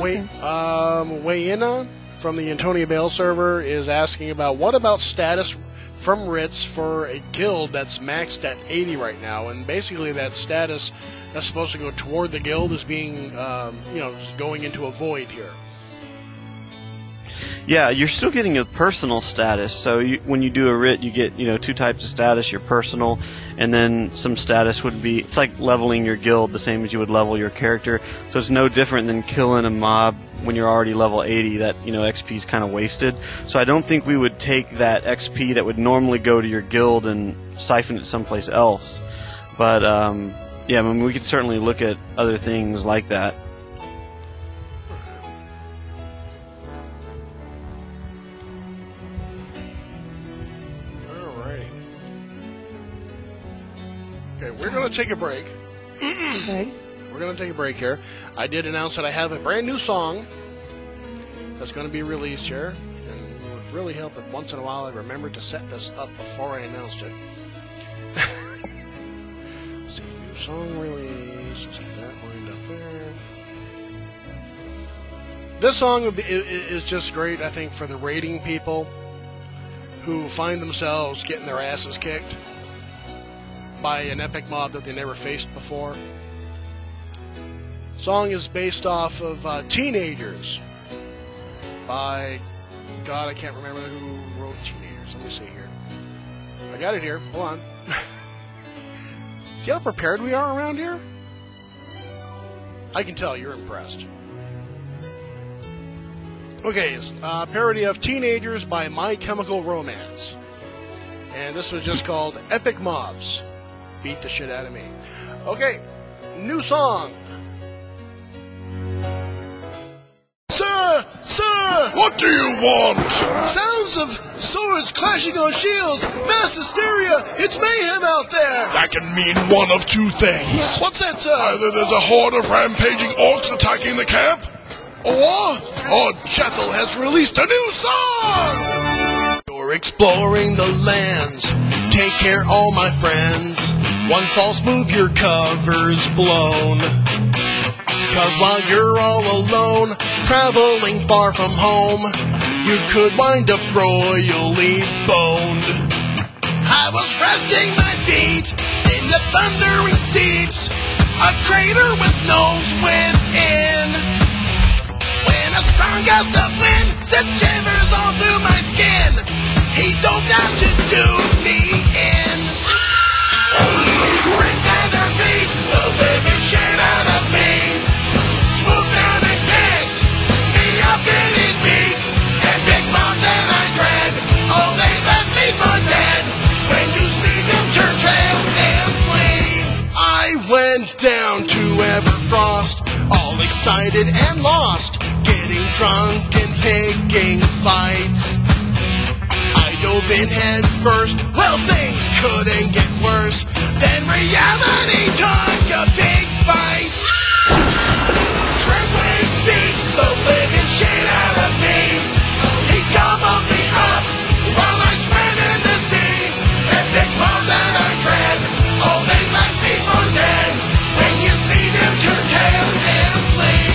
Wayina from the Antonia Bale server is asking about what about status from writs for a guild that's maxed at 80 right now, and basically that status that's supposed to go toward the guild is being, going into a void here. Yeah, you're still getting a personal status. So when you do a writ, you get 2 types of status: your personal, and then some status would be, it's like leveling your guild the same as you would level your character. So it's no different than killing a mob when you're already level 80. That XP is kind of wasted. So I don't think we would take that XP that would normally go to your guild and siphon it someplace else. But we could certainly look at other things like that. Okay, we're going to take a break. Okay. We're going to take a break here. I did announce that I have a brand new song that's going to be released here. And it would really help if once in a while I remember to set this up before I announced it. Let's see, new song release. Let's get that lined up there. This song is just great, I think, for the raiding people who find themselves getting their asses kicked by an epic mob that they never faced before. The song is based off of Teenagers by, God, I can't remember who wrote Teenagers. Let me see here. I got it here. Hold on. See how prepared we are around here? I can tell you're impressed. Okay, it's a parody of Teenagers by My Chemical Romance. And this was just called Epic Mobs. Beat the shit out of me. Okay, new song. Sir! What do you want? Sounds of swords clashing on shields. Mass hysteria. It's mayhem out there. That can mean one of two things. What's that, sir? Either there's a horde of rampaging orcs attacking the camp, or Jethel has released a new song! You're exploring the lands. Take care, all my friends. One false move, your cover's blown. 'Cause while you're all alone, traveling far from home, you could wind up royally boned. I was resting my feet in the thundering steeps, a crater with nose within. When a strong gust of wind sent shivers all through my skin, he don't have to do me in. Bring down their feet, the living shit out of me. Swooped down and picked me up in his beak, and big mobs that I dread, oh, they left me for dead. When you see them turn tail and flee, I went down to Everfrost, all excited and lost, getting drunk and picking fights. I dove in head first, well, things couldn't get worse. Then reality took a big bite. Trembling beat the living shit out of me. He gobbled me up while I swam in the sea. And big mobs that I dread, oh, they left me for dead. When you see them turn tail and flee.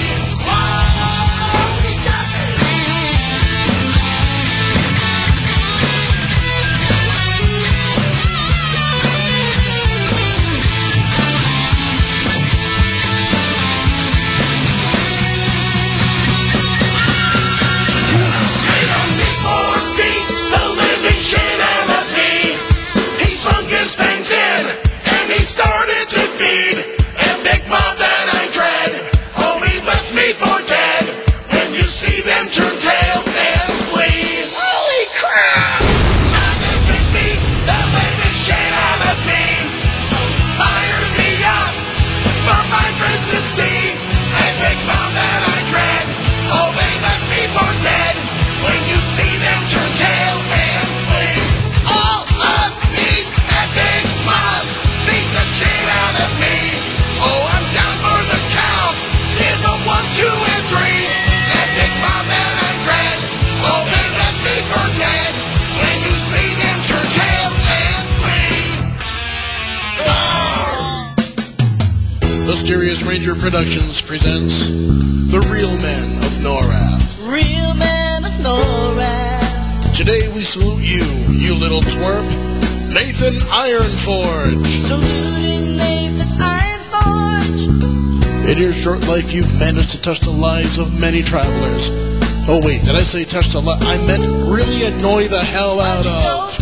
Mysterious Ranger Productions presents The Real Men of Norath. Real men of Norath. Today we salute you, you little twerp, Nathan Ironforge. Saluting Nathan Ironforge. In your short life, you've managed to touch the lives of many travelers. Oh wait, did I say touch the life? I meant really annoy the hell out of.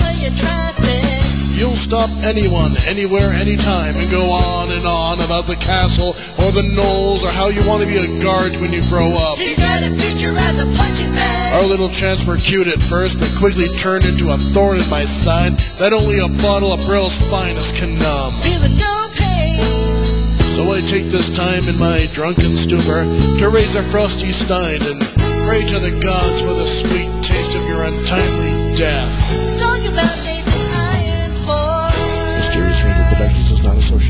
You'll stop anyone, anywhere, anytime, and go on about the castle, or the knolls, or how you want to be a guard when you grow up. He's got a future as a punching bag. Our little chants were cute at first, but quickly turned into a thorn in my side that only a bottle of Brill's finest can numb. Feeling no pain. So I take this time in my drunken stupor to raise a frosty stein and pray to the gods for the sweet taste of your untimely death. Talk about Nathan Ironforge. Mysterious Ranger Productions is not associated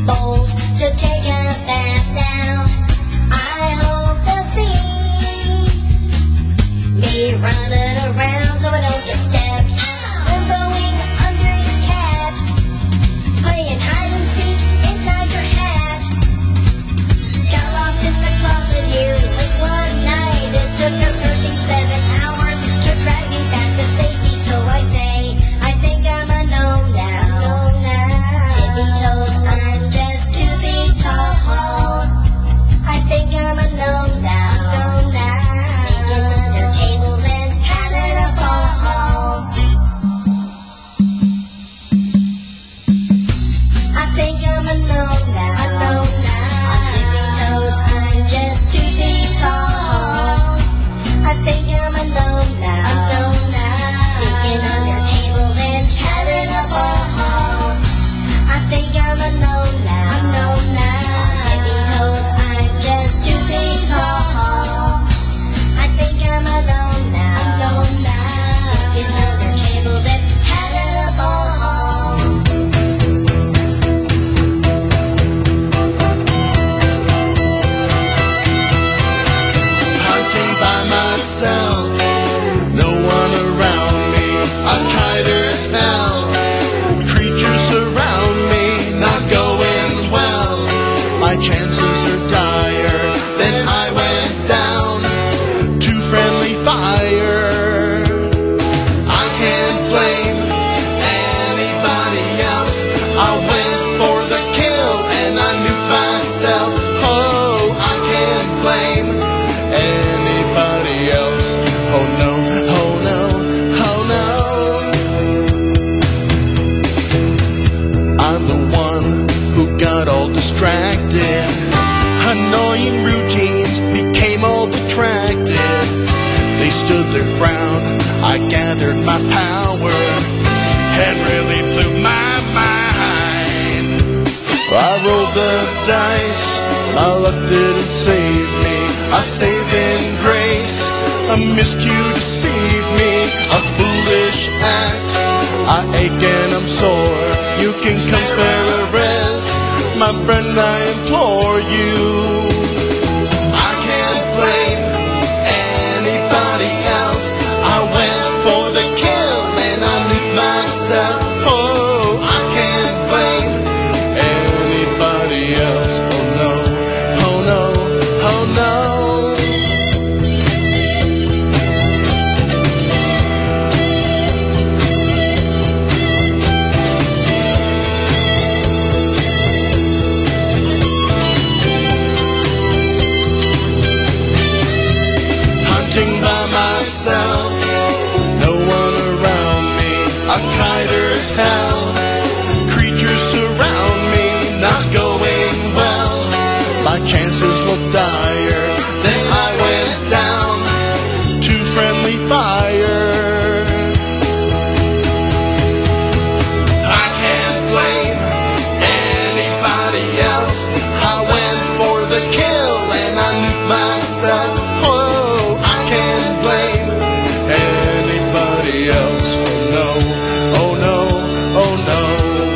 bowls to take a bath now. I hope they'll see me running around so I don't get stabbed. Limboing under your cat, playing hide and seek inside your hat. Got lost in the closet here late one night. It took us searching 7 hours to drag me back to safety. So I say, I think I'm a gnome now. Tippy toes, I'm just 2 feet tall. I think I'm a gnome now. Sneaking under tables and having a fall. I think I'm a gnome now. On tippy toes, I'm just 2 feet tall. I think I'm a gnome now. Sneaking under tables and having a fall. I think I'm a gnome now. On tippy toes, I'm just 2 feet tall. I think I'm a gnome now. Sneaking under tables and having a fall. Hunting by myself, no one around me. A kiter as hell. Creatures surround me, not going well. My chances are dire. Then I went down to friendly fire. I can't blame anybody else. I went for the kill and I knew myself. Oh, I can't blame anybody else. Oh no, oh no, oh no. I'm the one who got all distracted. Annoying routines became all detracted. They stood their ground. I gathered my power and really blew my mind. I rolled the dice, my luck didn't save me. A saving grace, a miscue deceived me. A foolish act, I ache and I'm sore. You can come spare the rest, my friend, I implore you. I can't blame anybody else. I went for the kill and I knew myself. Oh, I can't blame anybody else. Oh no, oh no, oh no. Hunting by myself, no one around me. A kiter as hell. Creatures surround me, not going well. My chances look dire. Then I went down to friendly fire. I can't blame anybody else. I went for the kill and I knew myself. Oh, I can't blame anybody else. Oh no, oh no, oh no.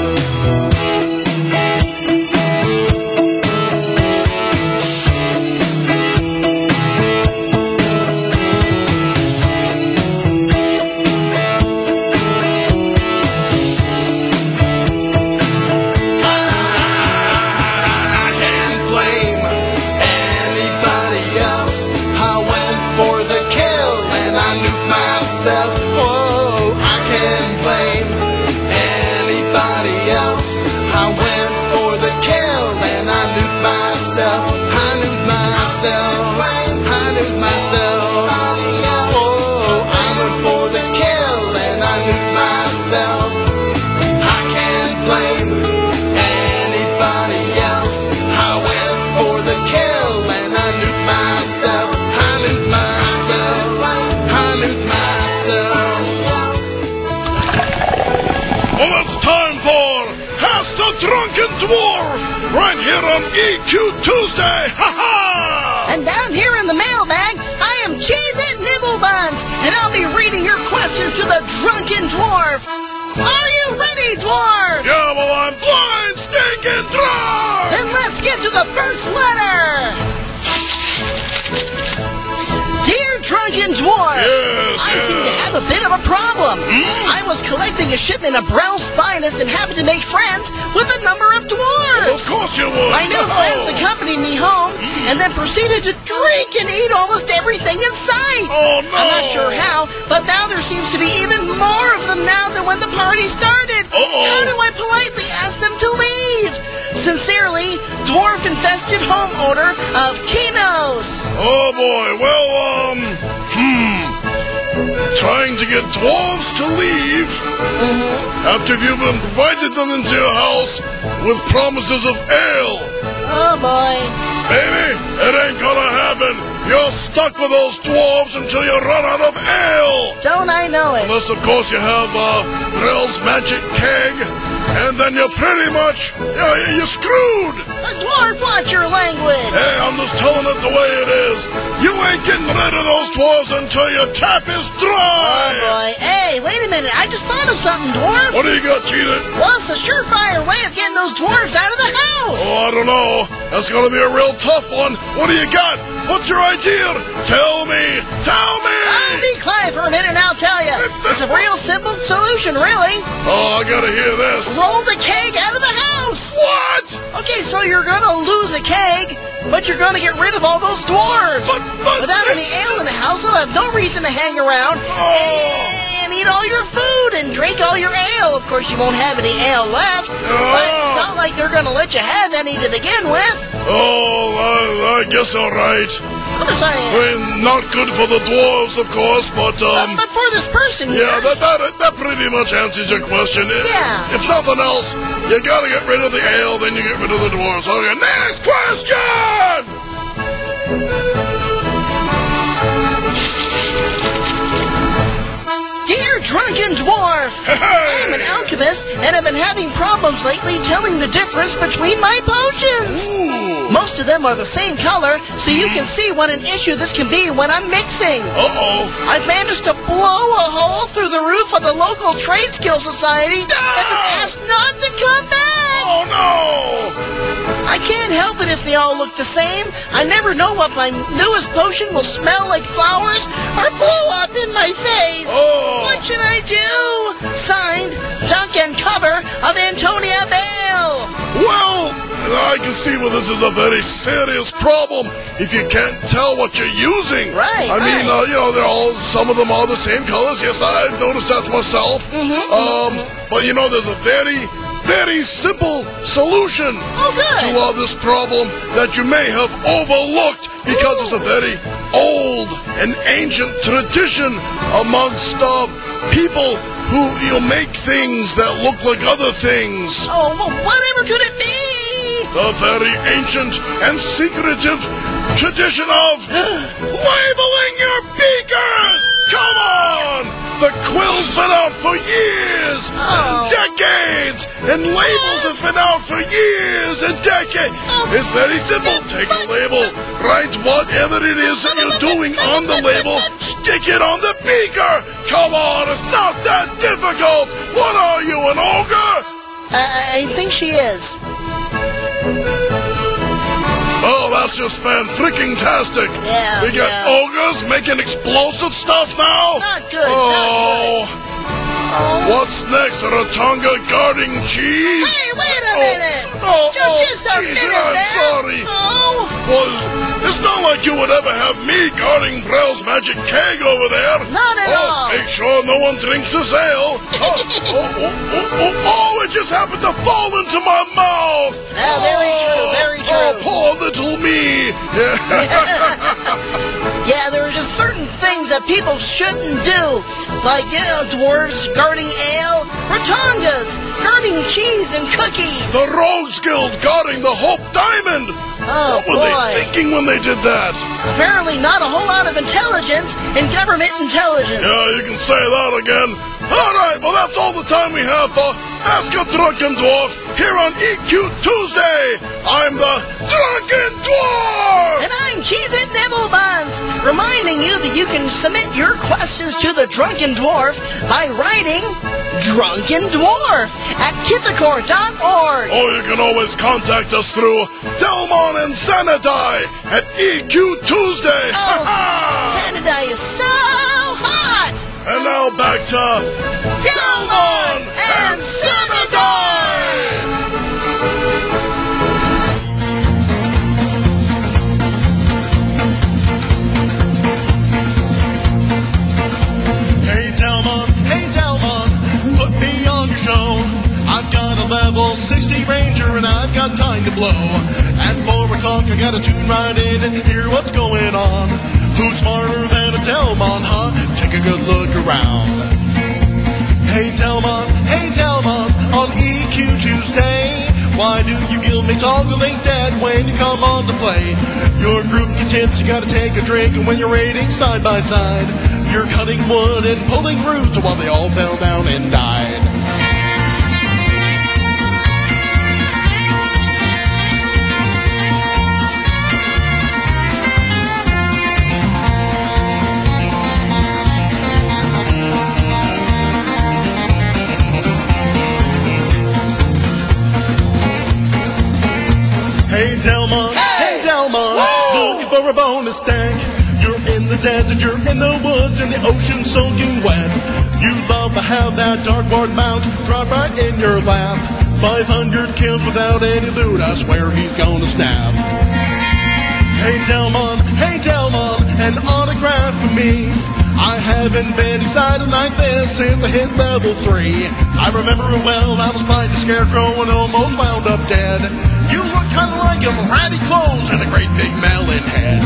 I can't blame anybody else. I went for the kill and I knew myself. Oh, I can't blame anybody else. I went for the kill and I knew myself. I knew myself. I knew myself. Oh, I went for the kill and I knew myself. I can't blame anybody else. I went for the kill and I knew myself. I knew myself. I knew myself. Well, it's time for Ask the Drunken Dwarf right here on EQ Tuesday. Ha ha! And down here in the mailbag, I am Cheez-It Nibblebuns, and I'll be reading your questions to the Drunken Dwarf. Are you ready, Dwarf? Yeah, well, I'm blind, stinking drunk! to the first letter. Dear Drunken Dwarf, I seem to have a bit of a problem. I was collecting a shipment of Brow's finest and happened to make friends with a number of dwarves. Of course you would. My new friends accompanied me home and then proceeded to drink and eat almost everything in sight. Oh, no. I'm not sure how, but now there seems to be even more of them now than when the party started. How do I politely ask them to leave? Sincerely, dwarf-infested homeowner of Kinos. Oh boy, well, trying to get dwarves to leave after you've invited them into your house with promises of ale. Oh boy. Baby, it ain't gonna happen. You're stuck with those dwarves until you run out of ale. Don't I know it? Unless, of course, you have Brell's magic keg, and then you're pretty much, you're screwed. Dwarf, watch your language. Hey, I'm just telling it the way it is. You ain't getting rid of those dwarves until your tap is dry. Oh boy. Hey, wait a minute. I just thought of something, Dwarf. What do you got, Cheetah? Well, it's a surefire way of getting those dwarves out of the house. Oh, I don't know. That's gonna be a real tough one. What do you got? What's your idea? Tell me. Tell me. I'll be quiet for a minute and I'll tell you. It's a real simple solution, really. Oh, I gotta hear this. Roll the keg out of the house. What? Okay, so you're gonna lose a keg, but you're gonna get rid of all those dwarves. But without any ale in the house, you'll have no reason to hang around and eat all your food and drink all your ale. Of course, you won't have any ale left, but it's not like they're gonna let you have any to begin with. Oh, I guess all right. Of course I am. I mean, not good for the dwarves, of course, but But for this person here... yeah, that pretty much answers your question. Yeah. If nothing else, you gotta get rid of the ale, then you get rid of the dwarves. Okay, next question! Dear Drunken Dwarf, I'm an alchemist and have been having problems lately telling the difference between my potions. Most of them are the same color, so you can see what an issue this can be when I'm mixing. I've managed to blow a hole through the roof of the local Trade Skill Society and been asked not to come back. Oh, no! I can't help it if they all look the same. I never know what my newest potion will smell like flowers or blow up in my face. What should I do? Signed, Dunk and Cover of Antonia Bale. Well, I can see where this is a very serious problem if you can't tell what you're using. Right, I mean, some of them are the same colors. Yes, I've noticed that myself. But there's a very simple solution to this problem that you may have overlooked because it's a very old and ancient tradition amongst people who make things that look like other things. Oh, well, whatever could it be? The very ancient and secretive tradition of labeling your beakers! Come on! The quill's been out for years and decades, and labels have been out for years and decades. It's very simple. Take a label, write whatever it is that you're doing on the label, stick it on the beaker. Come on, it's not that difficult. What are you, an ogre? I think she is. Oh, that's just fan-freaking-tastic. Yeah. We got ogres making explosive stuff now? Not good, not good. What's next? Ratonga guarding cheese? Hey, wait a minute. Just a minute I'm there. sorry. Well, it's not like you would ever have me guarding Brell's magic keg over there. Not at all. Make sure no one drinks his ale. It just happened to fall into my mouth. Very true, very true. Oh, poor little me. Yeah, there are just certain things that people shouldn't do. Like, dwarves guarding ale, Ratongas guarding cheese and cookies. The Rogues Guild guarding the Hope Diamond. Oh, what were they thinking when they did that? Apparently not a whole lot of intelligence in government intelligence. Yeah, you can say that again. All right, well, that's all the time we have for Ask a Drunken Dwarf here on EQ Tuesday. I'm the Drunken Dwarf! And I'm and Cheez-It Nibble Buns, reminding you that you can submit your questions to the Drunken Dwarf by writing Drunken Dwarf at kithicore.org. Or you can always contact us through Delmon and Sanadai at EQ Tuesday. Sanadai is so hot. And now back to Delmon and Sanadai. Hey Delmon, put me on your show. I've got a level 60 Ranger and I've got time to blow. At 4 o'clock I gotta tune right in and hear what's going on. Who's smarter than a Delmon, huh? Take a good look around. Hey Delmon, on EQ Tuesday. Why do you give me toggling dead when you come on to play? Your group get tips, you gotta take a drink, and when you're raiding side by side, you're cutting wood and pulling roots while they all fell down and died. Hey Delmon, looking for a bonus deck. You're in the desert, you're in the woods, and the ocean soaking wet. You love to have that dartboard mount drop right in your lap. 500 kills without any loot, I swear he's gonna snap. Hey Delmon, an autograph for me. I haven't been excited like this since I hit level 3. I remember it well, I was fighting a scarecrow and almost wound up dead. You look kind of like him, ratty clothes and a great big melon head.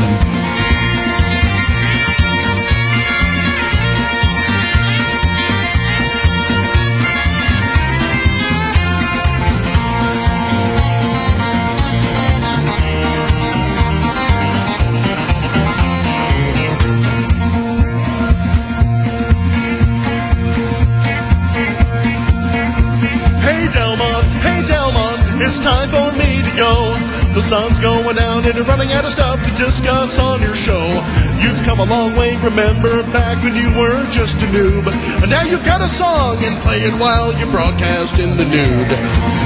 Hey Delmon, it's time for me to go. The sun's going down and you're running out of stuff to discuss on your show. You've come a long way, remember back when you were just a noob. And now you've got a song and play it while you broadcast in the nude.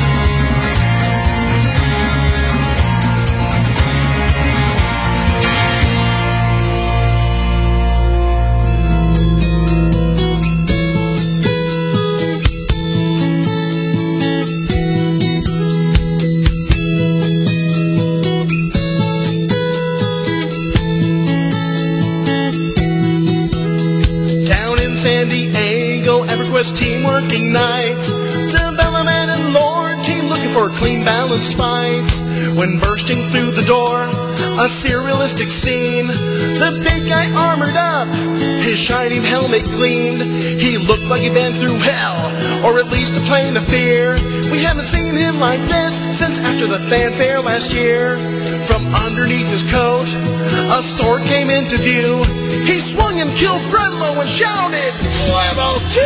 San Diego, EverQuest team working nights. Development and lore team looking for clean, balanced fights. When bursting through the door, a surrealistic scene. The big guy armored up, his shining helmet gleamed. He looked like he'd been through hell, or at least a plane of fear. We haven't seen him like this since after the fanfare last year. From underneath his coat, a sword came into view. He swung and killed Bredlo and shouted, "Level 2!"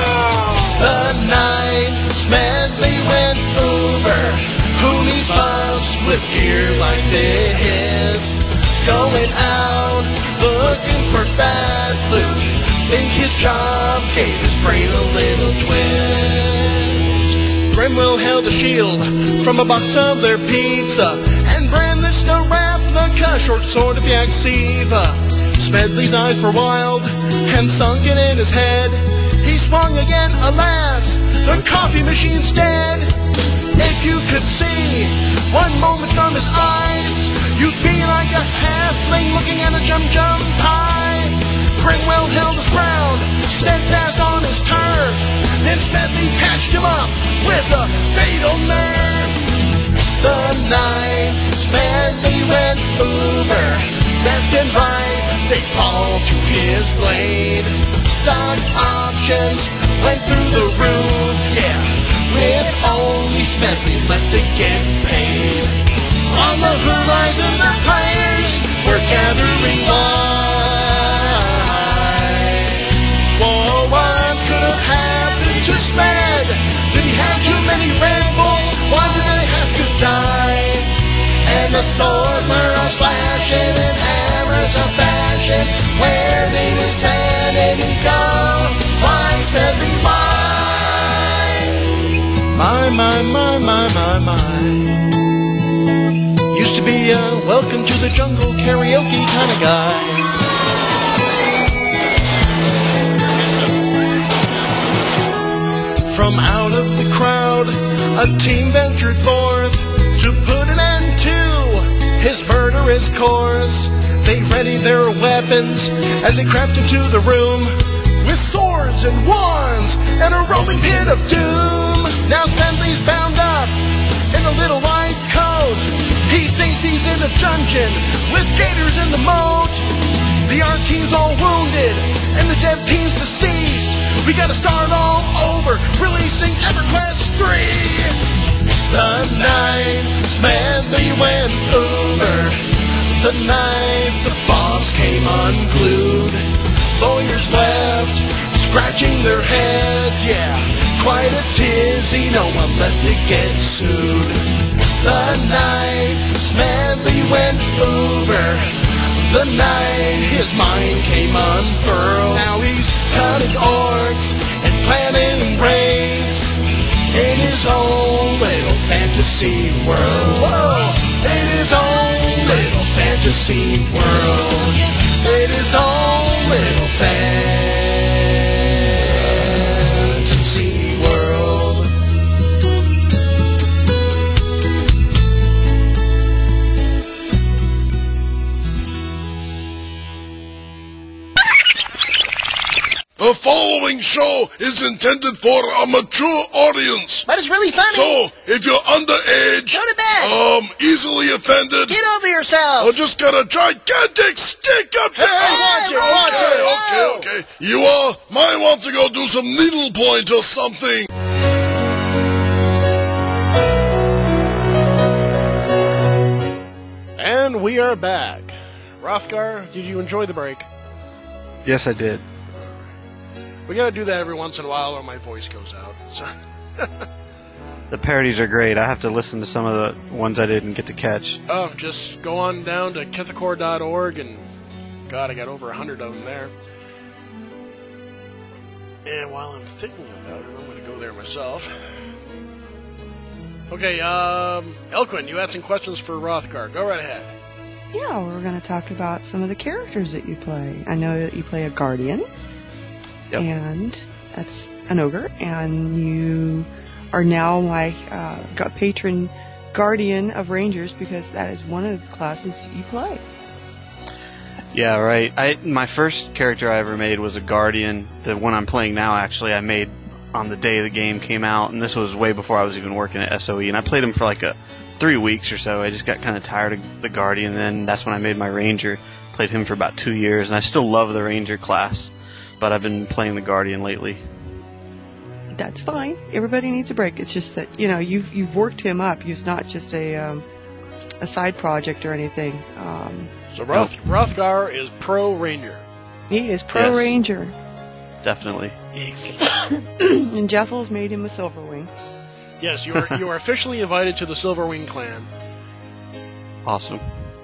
The night Smedley went over. Who needs buffs with gear like this? Going out, looking for fat loot. Think his job gave his brain a little twist. Grimwell held a shield from a box of their pizza and brandished a replica short sword of Yaksiva. Smedley's eyes were wild and sunken in his head. He swung again, alas, the coffee machine's dead. If you could see one moment from his eyes, you'd be like a halfling looking at a jum-jum pie. Grimwell held his ground, steadfast on his turf. Then Smedley patched him up with a fatal nerve. The night Smedley went over, left and right, they fall to his blade. Stock options went through the roof, yeah, with only Smedley left to get paid. On the horizon, the players were gathering wide. Whoa, what could have happened to Smed? Did he have too many Red Bulls? Why did they have to die? And the sword were all slashing went, where did his enemy go? Why Smedley, why? My. Used to be a welcome to the jungle karaoke kind of guy. From out of the crowd, a team ventured forth to put an end to his murderous course. They readied their weapons as they crept into the room with swords and wands and a rolling pit of doom. Now Smedley's bound up in a little white coat. He thinks he's in a dungeon with gators in the moat. The art team's all wounded and the dev team's deceased. We gotta start all over, releasing EverQuest 3. The night Smedley went over, the night the boss came unglued. Lawyers left, scratching their heads, yeah, quite a tizzy, no one left to get sued. The night Smedley went over, the night his mind came unfurled. Now he's cutting orcs and planning raids in his own little fantasy world. Whoa! In his own little fantasy world. In his own little fantasy world. The following show is intended for a mature audience. But it's really funny. So, if you're underage, Go to bed. Easily offended, Get over yourself. or just got a gigantic stick up there. watch it, watch it. Okay. You might want to go do some needlepoint or something. And we are back. Rothgar, did you enjoy the break? Yes, I did. We gotta do that every once in a while or my voice goes out. So. The parodies are great. I have to listen to some of the ones I didn't get to catch. Oh, just go on down to Kithacor.org and God, I got over 100 of them there. And while I'm thinking about it, I'm going to go there myself. Okay, Elquin, you had some questions for Rothgar. Go right ahead. Yeah, we're going to talk about some of the characters that you play. I know that you play a guardian, Yep. and that's an ogre, and you are now my patron guardian of rangers because that is one of the classes you play. Yeah, right. My first character I ever made was a guardian. The one I'm playing now, actually, I made on the day the game came out, and this was way before I was even working at SOE, and I played him for like 3 weeks or so. I just got kind of tired of the guardian, then that's when I made my ranger. Played him for about 2 years, and I still love the ranger class, but I've been playing the guardian lately. That's fine. Everybody needs a break. It's just that, you've worked him up. He's not just a side project or anything. So Rothgar is pro ranger. He is pro Yes. ranger. Definitely. And Jethel's made him a Silverwing. Yes, you are officially invited to the Silverwing clan. Awesome.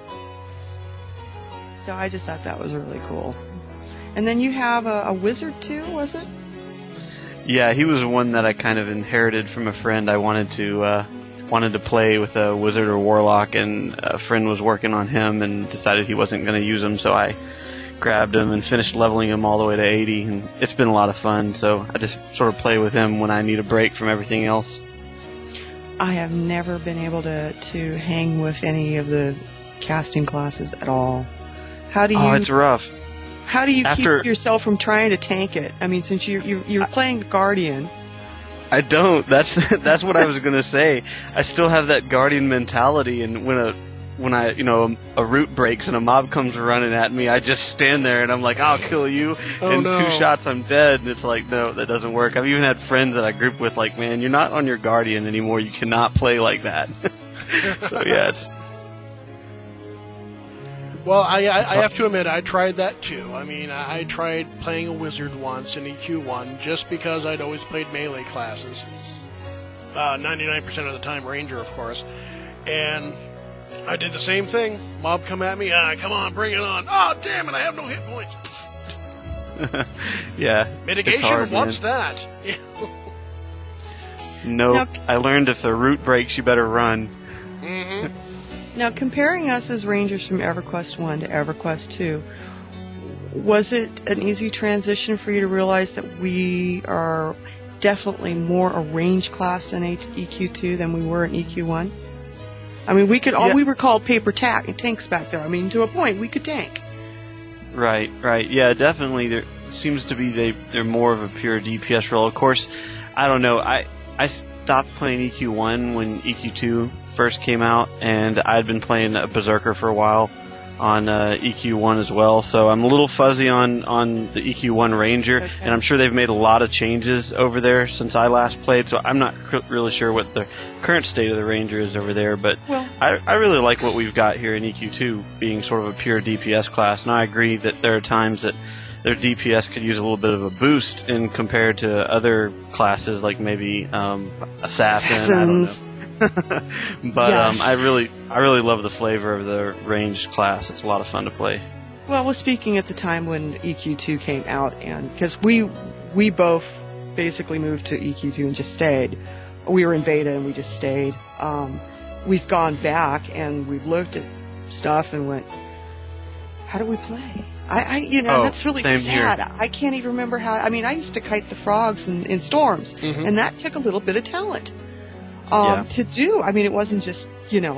So I just thought that was really cool. And then you have a wizard too, was it? Yeah, he was one that I kind of inherited from a friend. I wanted to play with a wizard or warlock, and a friend was working on him and decided he wasn't going to use him, so I grabbed him and finished leveling him all the way to 80, and it's been a lot of fun, so I just sort of play with him when I need a break from everything else. I have never been able to hang with any of the casting classes at all. How do you? Oh, it's rough. How do you After- keep yourself from trying to tank it? I mean, since you're playing Guardian. I don't. That's what I was gonna say. I still have that guardian mentality, and when a root breaks and a mob comes running at me, I just stand there and I'm like, I'll kill you. Oh, and no. 2 shots, I'm dead. And it's like, no, that doesn't work. I've even had friends that I group with like, man, you're not on your guardian anymore. You cannot play like that. So yeah, it's. Well, I have to admit, I tried that too. I mean, I tried playing a wizard once in EQ1 just because I'd always played melee classes. 99% of the time ranger, of course. And I did the same thing. Mob come at me. Come on, bring it on. Oh, damn it, I have no hit points. Yeah. Mitigation, it's hard, what's man. that? Nope. Now- I learned if the route breaks, you better run. Mm-hmm. Now, comparing us as Rangers from EverQuest 1 to EverQuest 2, was it an easy transition for you to realize that we are definitely more a range class in EQ2 than we were in EQ1? I mean, we were called paper tanks back there. I mean, to a point, we could tank. Right. Yeah, definitely. There seems to be they're more of a pure DPS role. Of course, I don't know. I stopped playing EQ1 when EQ2 first came out, and I'd been playing a Berserker for a while on EQ1 as well. So I'm a little fuzzy on the EQ1 Ranger, Okay. and I'm sure they've made a lot of changes over there since I last played. So I'm not really sure what the current state of the Ranger is over there, but Well- I really like what we've got here in EQ2, being sort of a pure DPS class. And I agree that there are times that their DPS could use a little bit of a boost in compared to other classes, like maybe Assassin. I don't know. Assassins. But Yes. I really love the flavor of the ranged class. It's a lot of fun to play. Well, we're speaking at the time when EQ2 came out, and because we both basically moved to EQ2 and just stayed. We were in beta and we just stayed. We've gone back and we've looked at stuff and went, how do we play? That's really same sad. here. I can't even remember how. I mean, I used to kite the frogs in storms, Mhm. and that took a little bit of talent Yeah. to do. I mean, it wasn't just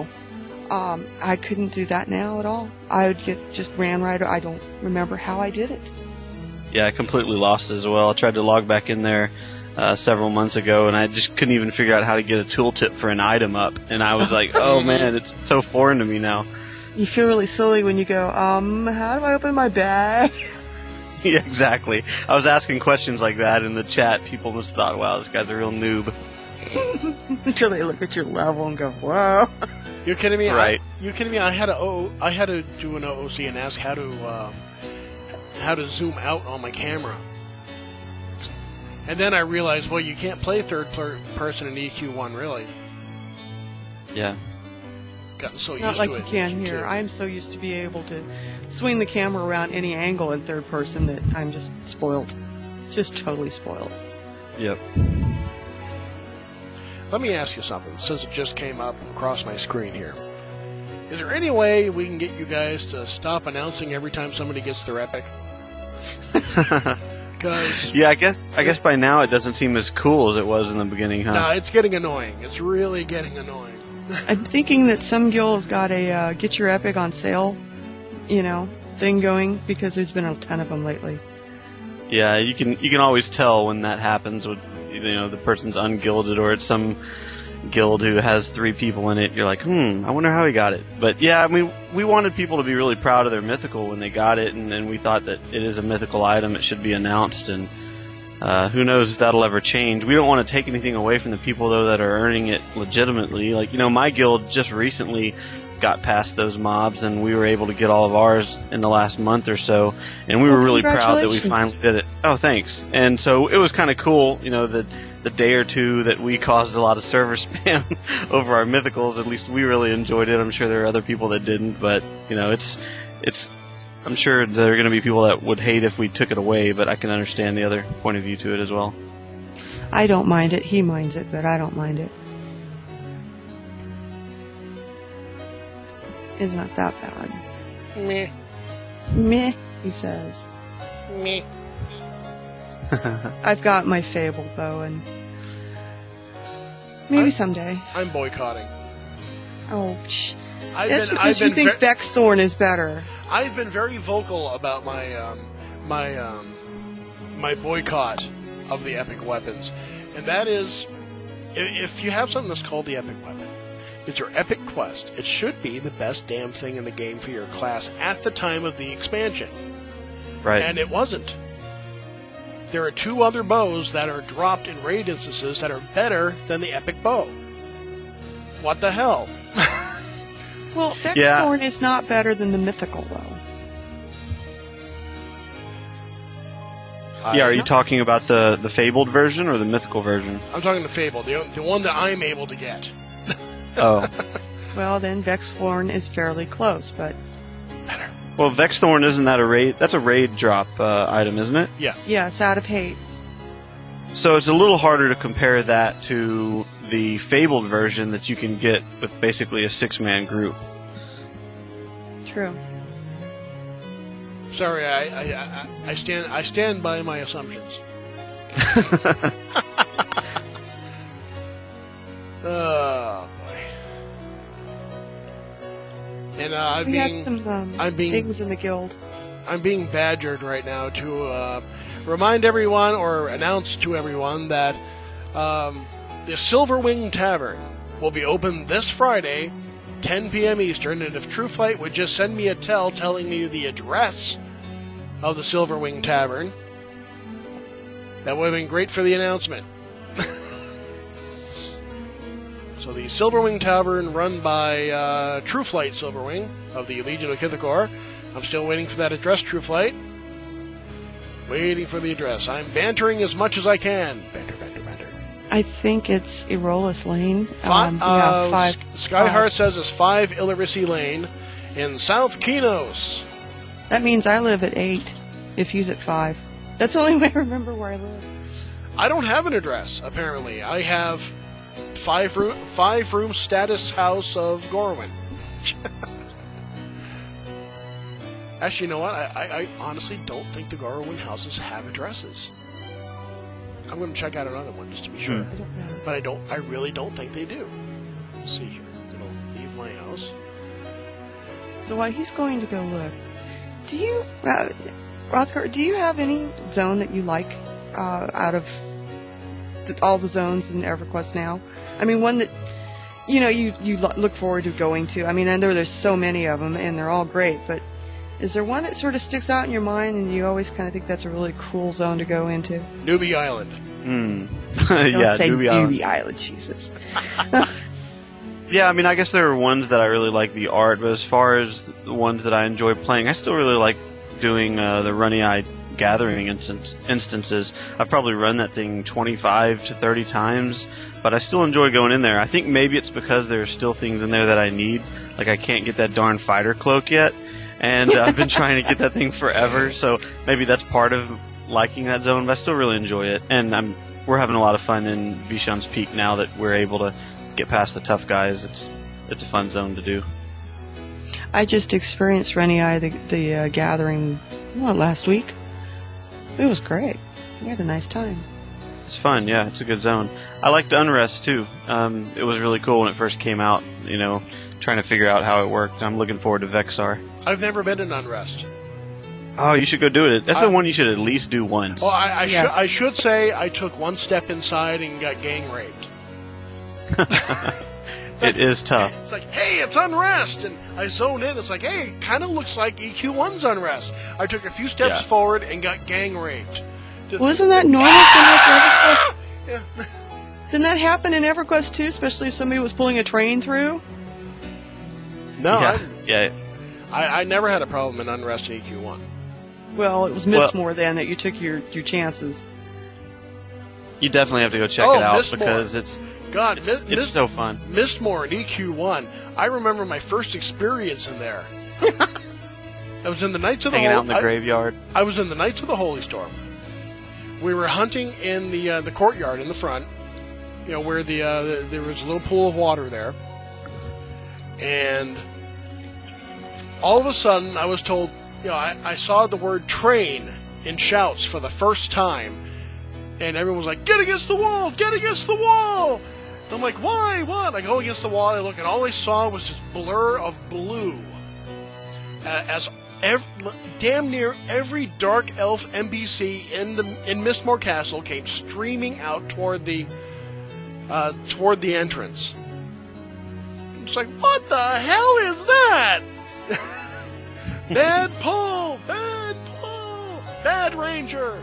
I couldn't do that now at all. I would just ran right. I don't remember how I did it. Yeah, I completely lost it as well. I tried to log back in there several months ago, and I just couldn't even figure out how to get a tooltip for an item up. And I was like, oh man, it's so foreign to me now. You feel really silly when you go, how do I open my bag? Yeah, exactly. I was asking questions like that in the chat. People just thought, wow, this guy's a real noob. Until they look at your level and go, whoa. You're kidding me? Right. You kidding me? I had to do an OOC and ask how to zoom out on my camera. And then I realized, well, you can't play third person in EQ1, really. Yeah. Gotten so Not used like to you it. can here. I am so used to be able to swing the camera around any angle in third person that I'm just spoiled. Just totally spoiled. Yep. Let me ask you something, since it just came up across my screen here. Is there any way we can get you guys to stop announcing every time somebody gets their epic? Because Yeah, I guess by now it doesn't seem as cool as it was in the beginning, huh? no, it's getting annoying. It's really getting annoying. I'm thinking that some guild's got a get your epic on sale, thing going, because there's been a ton of them lately. Yeah, you can always tell when that happens with the person's ungilded or it's some guild who has 3 people in it. You're like, I wonder how he got it. But yeah, I mean, we wanted people to be really proud of their mythical when they got it, and we thought that it is a mythical item. It should be announced, and who knows if that'll ever change. We don't want to take anything away from the people though that are earning it legitimately. Like, my guild just recently got past those mobs, and we were able to get all of ours in the last month or so, and we were really proud that we finally did it. Oh, thanks. And so it was kind of cool, the day or two that we caused a lot of server spam over our mythicals. At least we really enjoyed it. I'm sure there are other people that didn't, but it's I'm sure there are going to be people that would hate if we took it away, but I can understand the other point of view to it as well. I don't mind it. He minds it, but I don't mind it. It's not that bad. Meh. Meh, he says. Meh. I've got my Fable bow, and maybe someday. I'm boycotting. Oh, shh. I've That's been, because I've you been think Vexthorn is better. I've been very vocal about my my boycott of the epic weapons, and that is, if you have something that's called the epic weapon, it's your epic quest. It should be the best damn thing in the game for your class at the time of the expansion, Right. and it wasn't. There are 2 other bows that are dropped in raid instances that are better than the epic bow. What the hell? Well, Vexthorn Yeah. is not better than the mythical bow. Yeah, are you talking about the fabled version or the mythical version? I'm talking the Fable, the one that I'm able to get. Oh. Well, then Vexthorn is fairly close, but Better. Well, Vexthorn, isn't that a raid? That's a raid drop item, isn't it? Yeah. yes, Out of Hate. So it's a little harder to compare that to the Fabled version that you can get with basically a 6-man group. True. Sorry, I stand by my assumptions. Oh boy. And We had some I'm being- things in the guild. I'm being badgered right now to remind everyone or announce to everyone that the Silverwing Tavern will be open this Friday, 10 p.m. Eastern, and if TrueFlight would just send me a telling me the address of the Silverwing Tavern, that would have been great for the announcement. So the Silverwing Tavern, run by TrueFlight Silverwing of the Legion of Kithakor. I'm still waiting for that address, TrueFlight. Waiting for the address. I'm bantering as much as I can. Banter. I think it's Erolus Lane. Five. Skyheart five. says it's 5 Illyrissi Lane in South Kenos. That means I live at 8, if he's at 5. That's the only way I remember where I live. I don't have an address, apparently. I have 5-room status house of Gorwyn. Actually, you know what? I honestly don't think the Gorwyn houses have addresses. I'm going to check out another one just to be sure. I don't know. But I really don't think they do. Let's see here. I'm going to leave my house. So while he's going to go look, do you, Rothgar, do you have any zone that you like out of all the zones in EverQuest now? I mean, one that, you look forward to going to. I mean, I know there's so many of them, and they're all great, but is there one that sort of sticks out in your mind, and you always kind of think that's a really cool zone to go into? Newbie Island. Don't Yeah, say Newbie Island. Island, Jesus. Yeah, I mean, I guess there are ones that I really like the art, but as far as the ones that I enjoy playing, I still really like doing the Runny-Eye Gathering instances. I've probably run that thing 25 to 30 times, but I still enjoy going in there. I think maybe it's because there are still things in there that I need. Like, I can't get that darn fighter cloak yet, and I've been trying to get that thing forever, so maybe that's part of liking that zone, but I still really enjoy it. And we're having a lot of fun in Vishan's Peak now that we're able to get past the tough guys. It's a fun zone to do. I just experienced Rennie-Eye, the gathering, last week. It was great. We had a nice time. It's fun, yeah. It's a good zone. I liked Unrest too. It was really cool when it first came out. Trying to figure out how it worked. I'm looking forward to Vexar. I've never been in Unrest. Oh, you should go do it. That's the one you should at least do once. Well, I Yes. should say I took one step inside and got gang raped. It is tough. It's like, hey, it's Unrest! And I zone in, it's like, hey, it kind of looks like EQ1's Unrest. I took a few steps Yeah. forward and got gang raped. Wasn't that normal for EverQuest? Yeah. Didn't that happen in EverQuest too, especially if somebody was pulling a train through? No, Yeah. I never had a problem in Unrest in EQ1. Well, it was Mistmore then that you took your chances. You definitely have to go check Oh, it out Mistmore. because it's God, it's so fun. Mistmore in EQ1. I remember my first experience in there. I was in the Knights of the Hanging out in Holy the graveyard. I was in the Knights of the Holy Storm. We were hunting in the courtyard in the front, where there was a little pool of water there, and all of a sudden I was told, I saw the word train in shouts for the first time, and everyone was like, "Get against the wall! Get against the wall!" I'm like, "Why? What?" I go against the wall, I look, and all I saw was this blur of blue, damn near every dark elf NPC in Mistmore Castle came streaming out toward the entrance. It's like, what the hell is that? Bad pull, bad ranger.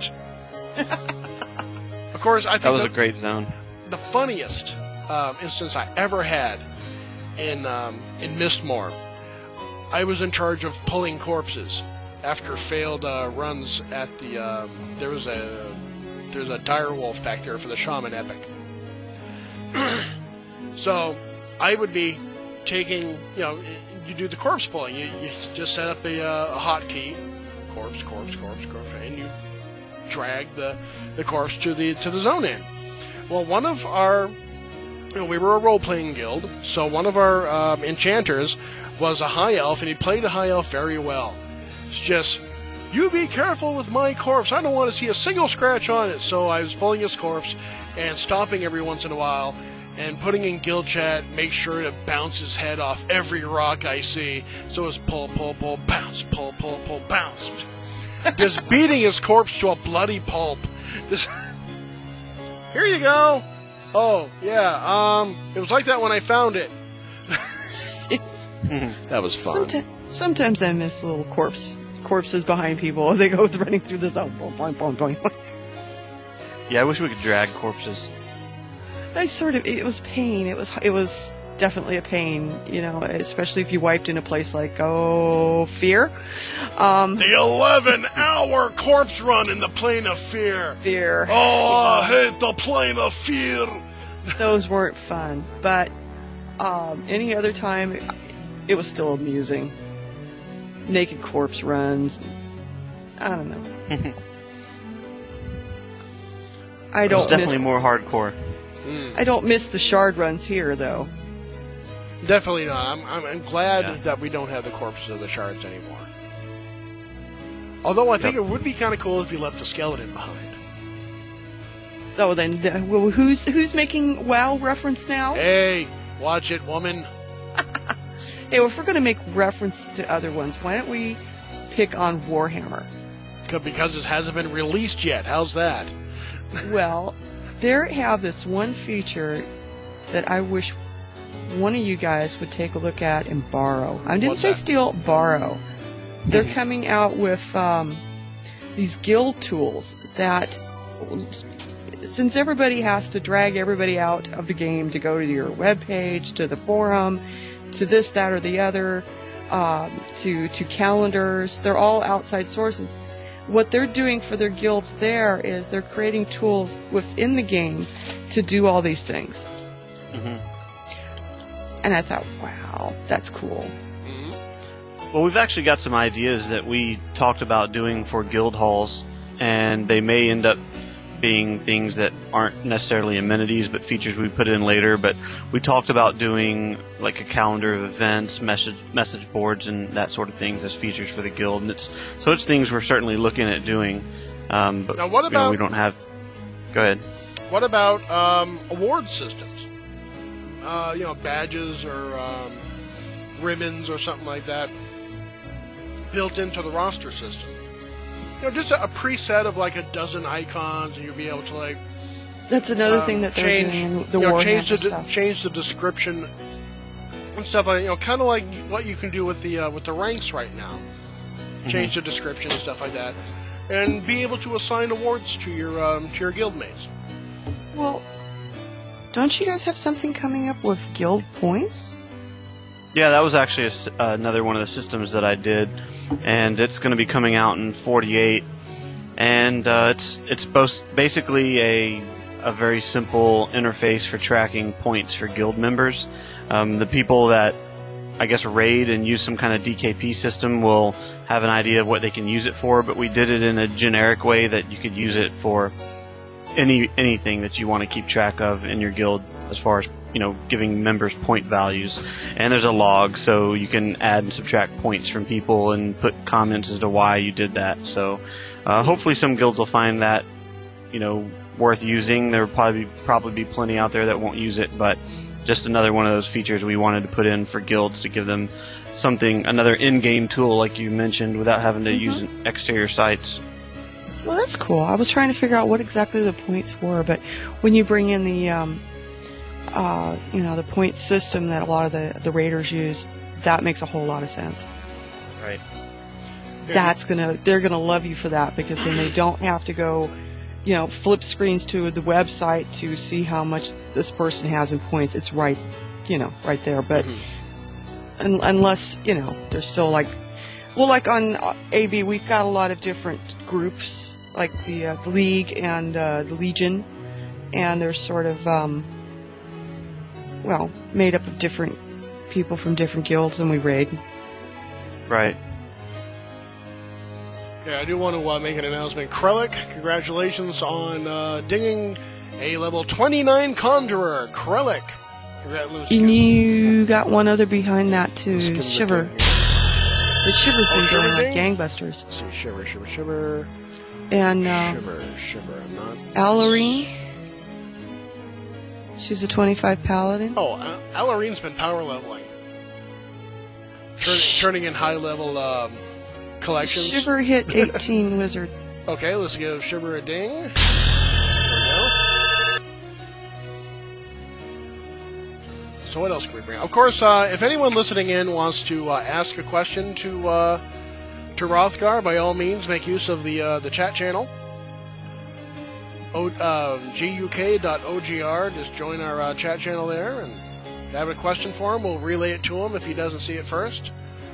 Of course, I think That was a great zone. the funniest instance I ever had in Mistmore. I was in charge of pulling corpses after failed runs at the. There's a dire wolf back there for the shaman epic. So I would be taking, you do the corpse pulling. You just set up a hotkey, corpse, and you drag the corpse to the zone in. Well, one of our, we were a role-playing guild, so one of our enchanters was a high elf, and he played a high elf very well. It's just, you be careful with my corpse. I don't want to see a single scratch on it. So I was pulling his corpse and stopping every once in a while and putting in guild chat, make sure to bounce his head off every rock I see. So it's pull, bounce, pull, bounce. Just beating his corpse to a bloody pulp. Just, here you go. Oh, yeah, it was like that when I found it. That was fun. Sometimes I miss little corpses behind people. They go running through the zone. Boing, boing, boing. Yeah, I wish we could drag corpses. It was pain. It was definitely a pain, especially if you wiped in a place like, Fear. The 11-hour corpse run in the Plane of Fear. Fear. Oh, I hate the Plane of Fear. Those weren't fun, but any other time, it was still amusing. Naked corpse runs. I don't know. It's definitely more hardcore. I don't miss the shard runs here, though. Definitely not. I'm glad that we don't have the corpses of the shards anymore. Although I think it would be kind of cool if you left the skeleton behind. Oh, then who's making WoW reference now? Hey, watch it, woman. Hey, well, if we're going to make reference to other ones, why don't we pick on Warhammer? Because it hasn't been released yet. How's that? Well, they have this one feature that I wish one of you guys would take a look at and borrow. I didn't say steal, borrow. They're coming out with these guild tools that, since everybody has to drag everybody out of the game to go to your webpage, to the forum, to this, that, or the other, to calendars, they're all outside sources. What they're doing for their guilds there is they're creating tools within the game to do all these things. Mm-hmm. And I thought, wow, that's cool. Well, we've actually got some ideas that we talked about doing for guild halls, and they may end up being things that aren't necessarily amenities, but features we put in later. But we talked about doing like a calendar of events, message boards, and that sort of things as features for the guild. And it's things we're certainly looking at doing. But now, what about? We don't have. Go ahead. What about award systems? Badges or ribbons or something like that built into the roster system. Just a preset of like a dozen icons, and you'll be able to That's another thing that they're doing. The Warhammer change the description and stuff like kind of like what you can do with the ranks right now. Change the description and stuff like that, and be able to assign awards to your guild mates. Well, don't you guys have something coming up with guild points? Yeah, that was actually another one of the systems that I did, and it's going to be coming out in 48, and it's basically a very simple interface for tracking points for guild members. The people that, I guess, raid and use some kind of DKP system will have an idea of what they can use it for, but we did it in a generic way that you could use it for anything that you want to keep track of in your guild as far as giving members point values. And there's a log, so you can add and subtract points from people and put comments as to why you did that. So hopefully some guilds will find that worth using. There will probably be plenty out there that won't use it, but just another one of those features we wanted to put in for guilds to give them another in-game tool like you mentioned, without having to use exterior sites. Well, that's cool. I was trying to figure out what exactly the points were, but when you bring in the the point system that a lot of the raiders use, that makes a whole lot of sense. Right. They're gonna love you for that, because then they don't have to go, flip screens to the website to see how much this person has in points. It's right there. But unless they're still like on AB, we've got a lot of different groups, like the League and the Legion, and they're sort of made up of different people from different guilds and we raid. Right. Okay, I do want to make an announcement. Krellick, congratulations on dinging a level 29 Conjurer. Krellick. And you got one other behind that too. Shiver. The Shiver thing going like gangbusters. Let's see, Shiver. And Shiver. I'm not. Alarine. She's a 25 paladin. Oh, Alarine's been power leveling. Turning in high level collections. Shiver hit 18 wizard. Okay, let's give Shiver a ding. There we go. So what else can we bring? Of course, if anyone listening in wants to ask a question to Rothgar, by all means, make use of the chat channel. guk.ogr. Just join our chat channel there, and if you have a question for him, we'll relay it to him if he doesn't see it first.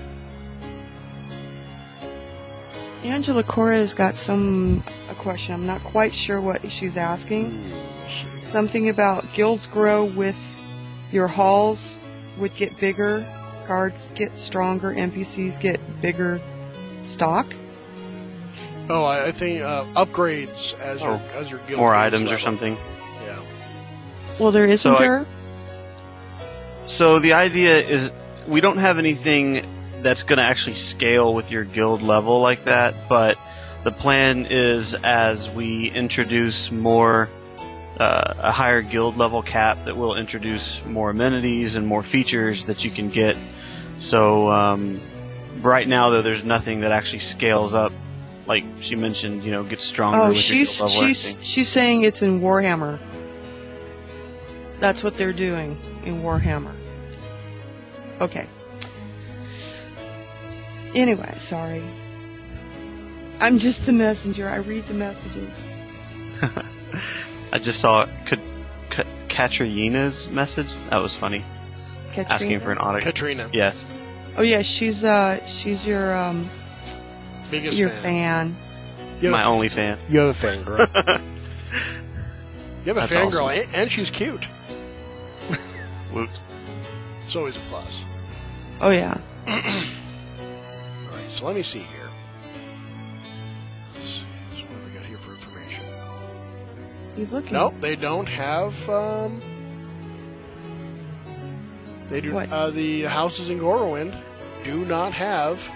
Angela Cora has got a question. I'm not quite sure what she's asking. Something about guilds grow with your halls would get bigger, guards get stronger, NPCs get bigger stock. Oh, I think upgrades as your guild. More goes items level. or something. Yeah. Well, there isn't there. So the idea is we don't have anything that's going to actually scale with your guild level like that, but the plan is as we introduce more a higher guild level cap that will introduce more amenities and more features that you can get. So right now, though, there's nothing that actually scales up. Like she mentioned, gets stronger Oh, with your guild level. she's saying it's in Warhammer. That's what they're doing in Warhammer. Okay. Anyway, sorry. I'm just the messenger. I read the messages. I just saw Katrina's message. That was funny. Katrina? Asking for an autograph. Katrina. Yes. Oh yeah, she's your Biggest fan. My only fan. You have a fan girl. You have a That's fan girl, awesome. and she's cute. Woot. It's always a plus. Oh yeah. Alright, so let me see here. Let's see, so what do we got here for information? He's looking. Nope, they don't have, they do, What? The houses in Gorowind do not have,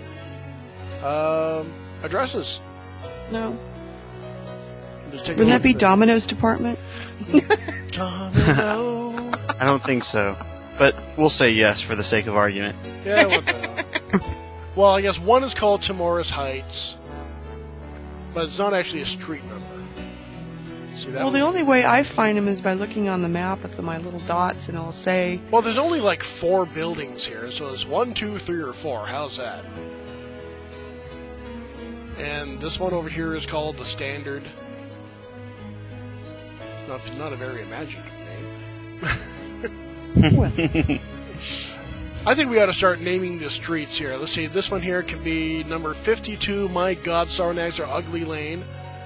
addresses. No. I'm just taking Wouldn't a that be look at Domino's department? Domino. I don't think so. But we'll say yes for the sake of argument. Yeah, what the... Well, I guess one is called Timoris Heights, but it's not actually a street number. See that? Well, the only way I find them is by looking on the map at my little dots, and it'll say. Well, there's only like 4 buildings here, so it's 1, 2, 3, or 4. How's that? And this one over here is called the Standard. Not a very imaginative name. Well, I think we ought to start naming the streets here. Let's see, this one here can be number 52, My God, Sarnax, or Ugly Lane.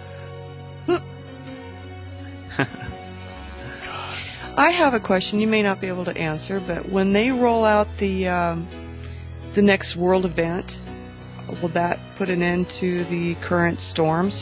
I have a question you may not be able to answer, but when they roll out the next world event, will that put an end to the current storms?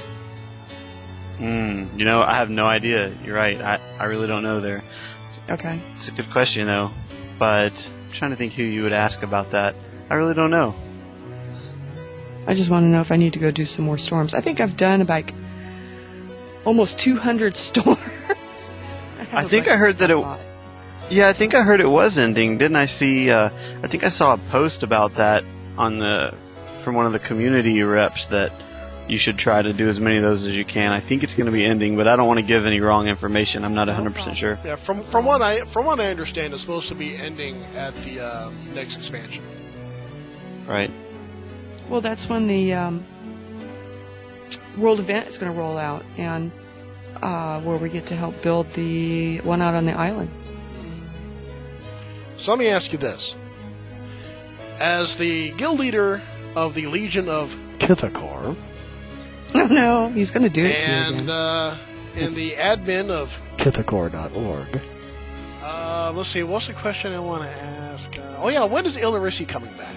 I have no idea. You're right. I really don't know there. Okay. It's a good question, though. But I'm trying to think who you would ask about that. I really don't know. I just want to know if I need to go do some more storms. I think I've done about almost 200 storms. I think I heard that it. Yeah, I think I heard it was ending. Didn't I see? I think I saw a post about that from one of the community reps that you should try to do as many of those as you can. I think it's going to be ending, but I don't want to give any wrong information. I'm not 100% sure. Yeah, from what I understand, it's supposed to be ending at the next expansion. Right. Well, that's when the world event is going to roll out, and where we get to help build the one out on the island. So let me ask you this. As the guild leader of the Legion of Kithakor, Oh no, he's going to do it to me and again. and the admin of Kithakor.org, let's see, what's the question I want to ask? Oh yeah, when is Illyrissi coming back?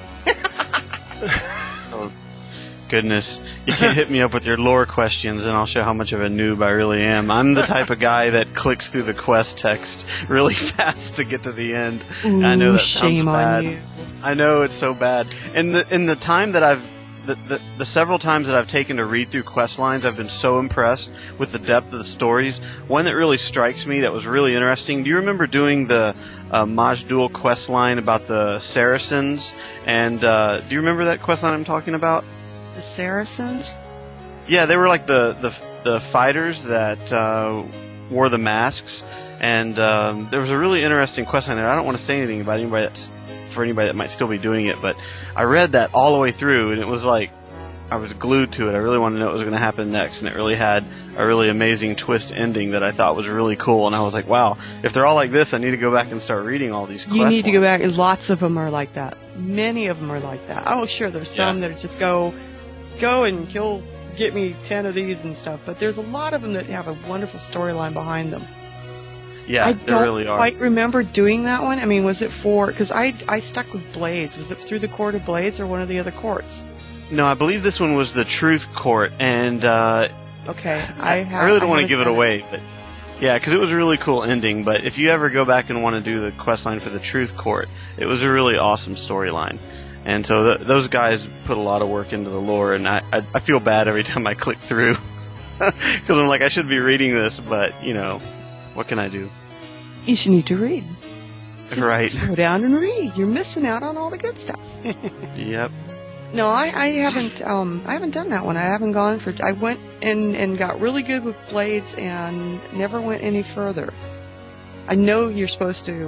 Oh, goodness. You can hit me up with your lore questions and I'll show how much of a noob I really am. I'm the type of guy that clicks through the quest text really fast to get to the end. Ooh, I know that shame sounds bad. on you. I know it's so bad. In the time that I've the several times that I've taken to read through quest lines, I've been so impressed with the depth of the stories. One that really strikes me that was really interesting. Do you remember doing the Majdul quest line about the Saracens? And do you remember that quest line I'm talking about? The Saracens? Yeah, they were like the fighters that wore the masks. And there was a really interesting quest line there. I don't want to say anything about anybody that might still be doing it, but I read that all the way through, and it was like I was glued to it. I really wanted to know what was going to happen next, and it really had a really amazing twist ending that I thought was really cool. And I was like, wow, if they're all like this, I need to go back and start reading all these quest You need to go lines. back. Lots of them are like that. Many of them are like that. Oh, sure, there's some that just go and get me 10 of these and stuff, but there's a lot of them that have a wonderful storyline behind them. Yeah, I there really don't are. quite remember doing that one. I mean, was it because I stuck with Blades. Was it through the Court of Blades or one of the other courts? No, I believe this one was the Truth Court, and Okay, I really don't want to give it away, but yeah, because it was a really cool ending. But if you ever go back and want to do the quest line for the Truth Court, it was a really awesome storyline. And so those guys put a lot of work into the lore, and I feel bad every time I click through because I'm like, I should be reading this, but you know, what can I do? You should need to read. Just Right. slow down and read. You're missing out on all the good stuff. Yep. No, I haven't done that one. I haven't gone for. I went and got really good with Blades and never went any further. I know you're supposed to,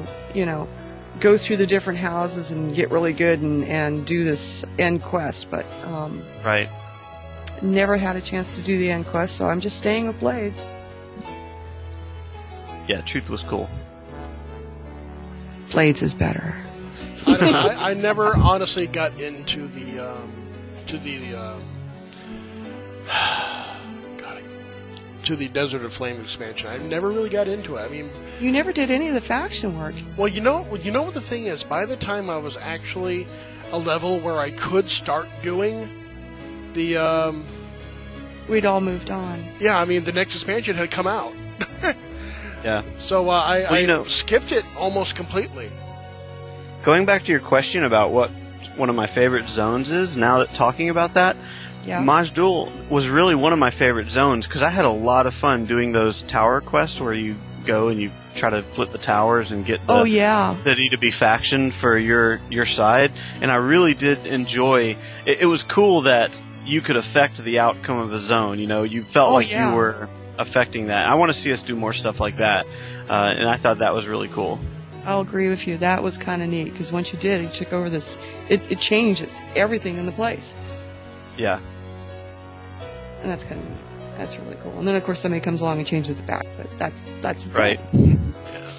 go through the different houses and get really good and do this end quest, but Right. never had a chance to do the end quest, so I'm just staying with Blades. Yeah, Truth was cool. Blades is better. I never honestly got into the Desert of Flame expansion. I never really got into it. I mean, You never did any of the faction work. well, you know what the thing is. By the time I was actually a level where I could start doing the, We'd all moved on. yeah, I mean, the next expansion had come out, Yeah. so I you know- skipped it almost completely. Going back to your question about what one of my favorite zones is, now that talking about that, Yeah. Majdul was really one of my favorite zones because I had a lot of fun doing those tower quests where you go and you try to flip the towers and get the Oh, yeah. city to be faction for your side. And I really did enjoy it. It was cool that you could affect the outcome of a zone. You felt like yeah. you were affecting that. I want to see us do more stuff like that. And I thought that was really cool. I'll agree with you. That was kind of neat because once you did, you took over this. It changes everything in the place, Yeah. and that's kind of neat. That's really cool. And then of course somebody comes along and changes it back, but that's the Right. thing.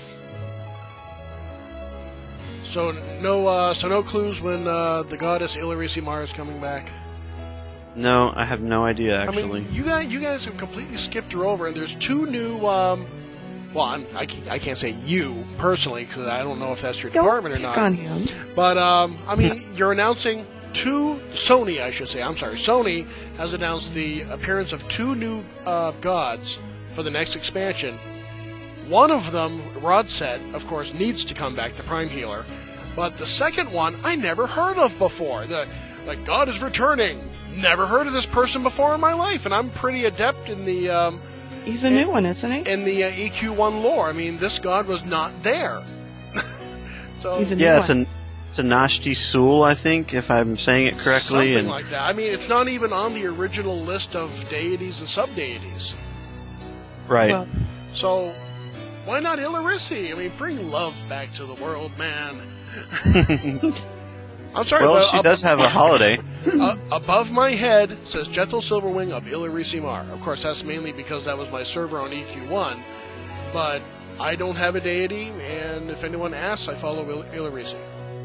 So no clues when the goddess Illyrissi Mar is coming back. No, I have no idea actually. I mean, you guys have completely skipped her over, and there's two new. I can't say you personally because I don't know if that's your department or Don't not. pick on him. But I mean, you're announcing Sony has announced the appearance of two new gods for the next expansion. One of them, Rodset, of course, needs to come back, the Prime Healer. But the second one, I never heard of before. The God is returning. Never heard of this person before in my life, and I'm pretty adept in the He's a new one, isn't he? in the EQ1 lore. I mean, this god was not there. So He's a new Yeah, one. it's a Nashti Sul, I think, if I'm saying it correctly. something And like that. I mean, it's not even on the original list of deities and sub-deities. right. Well, So, why not Illyrissi? I mean, bring love back to the world, man. I'm sorry, Well, but she does have a holiday. above my head says Jethel Silverwing of Illyrissi Mar. Of course, that's mainly because that was my server on EQ1, but I don't have a deity, and if anyone asks, I follow Illyrissi.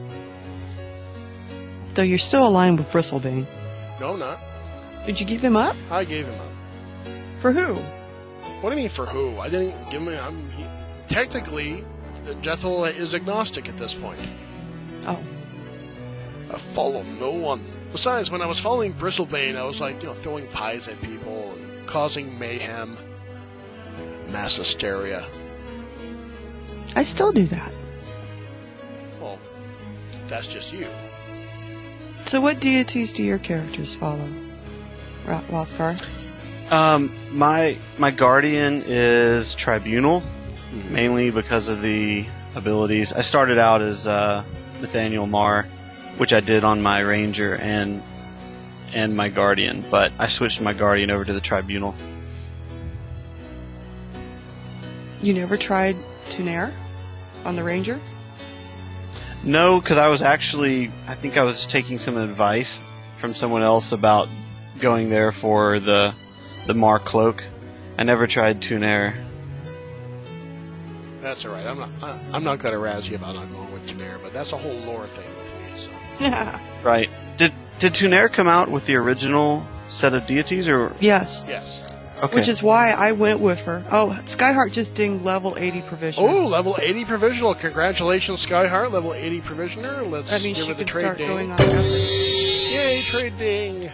though you're still aligned with Bristlebane. No, I'm not. Did you give him up? I gave him up. For who? What do you mean for who? I didn't give him. Technically, Jethel is agnostic at this point. Oh. I follow no one. Besides, when I was following Bristlebane, I was like, throwing pies at people and causing mayhem, mass hysteria. I still do that. Well, that's just you. So what deities do your characters follow, Rothgar? My guardian is Tribunal, mainly because of the abilities. I started out as Nathaniel Marr, which I did on my ranger and my guardian, but I switched my guardian over to the Tribunal. You never tried Tunair on the ranger? No, because I think I was taking some advice from someone else about going there for the Marr cloak. I never tried Tunair. That's all right. I'm not going to razz you about not going with Tunair, but that's a whole lore thing with me. So. Yeah. Right. Did Tunair come out with the original set of deities, or? Yes. Yes. Okay. Which is why I went with her. Oh, Skyheart just dinged level 80 provisioner. Oh, level 80 provisional. Congratulations, Skyheart. Level 80 provisioner. Let's That means give she her the can trade start ding. going on effort. Yay, trade ding.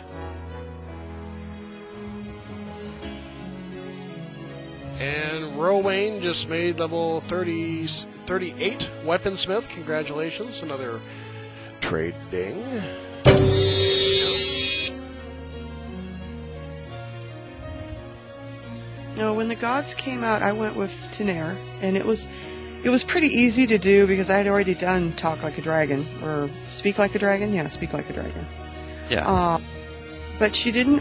And Rowain just made level 38 weaponsmith. Congratulations. Another trade ding. No, when the gods came out, I went with Tunair, and it was pretty easy to do because I had already done Talk Like a Dragon, or Speak Like a Dragon. Yeah, Speak Like a Dragon. Yeah. But she didn't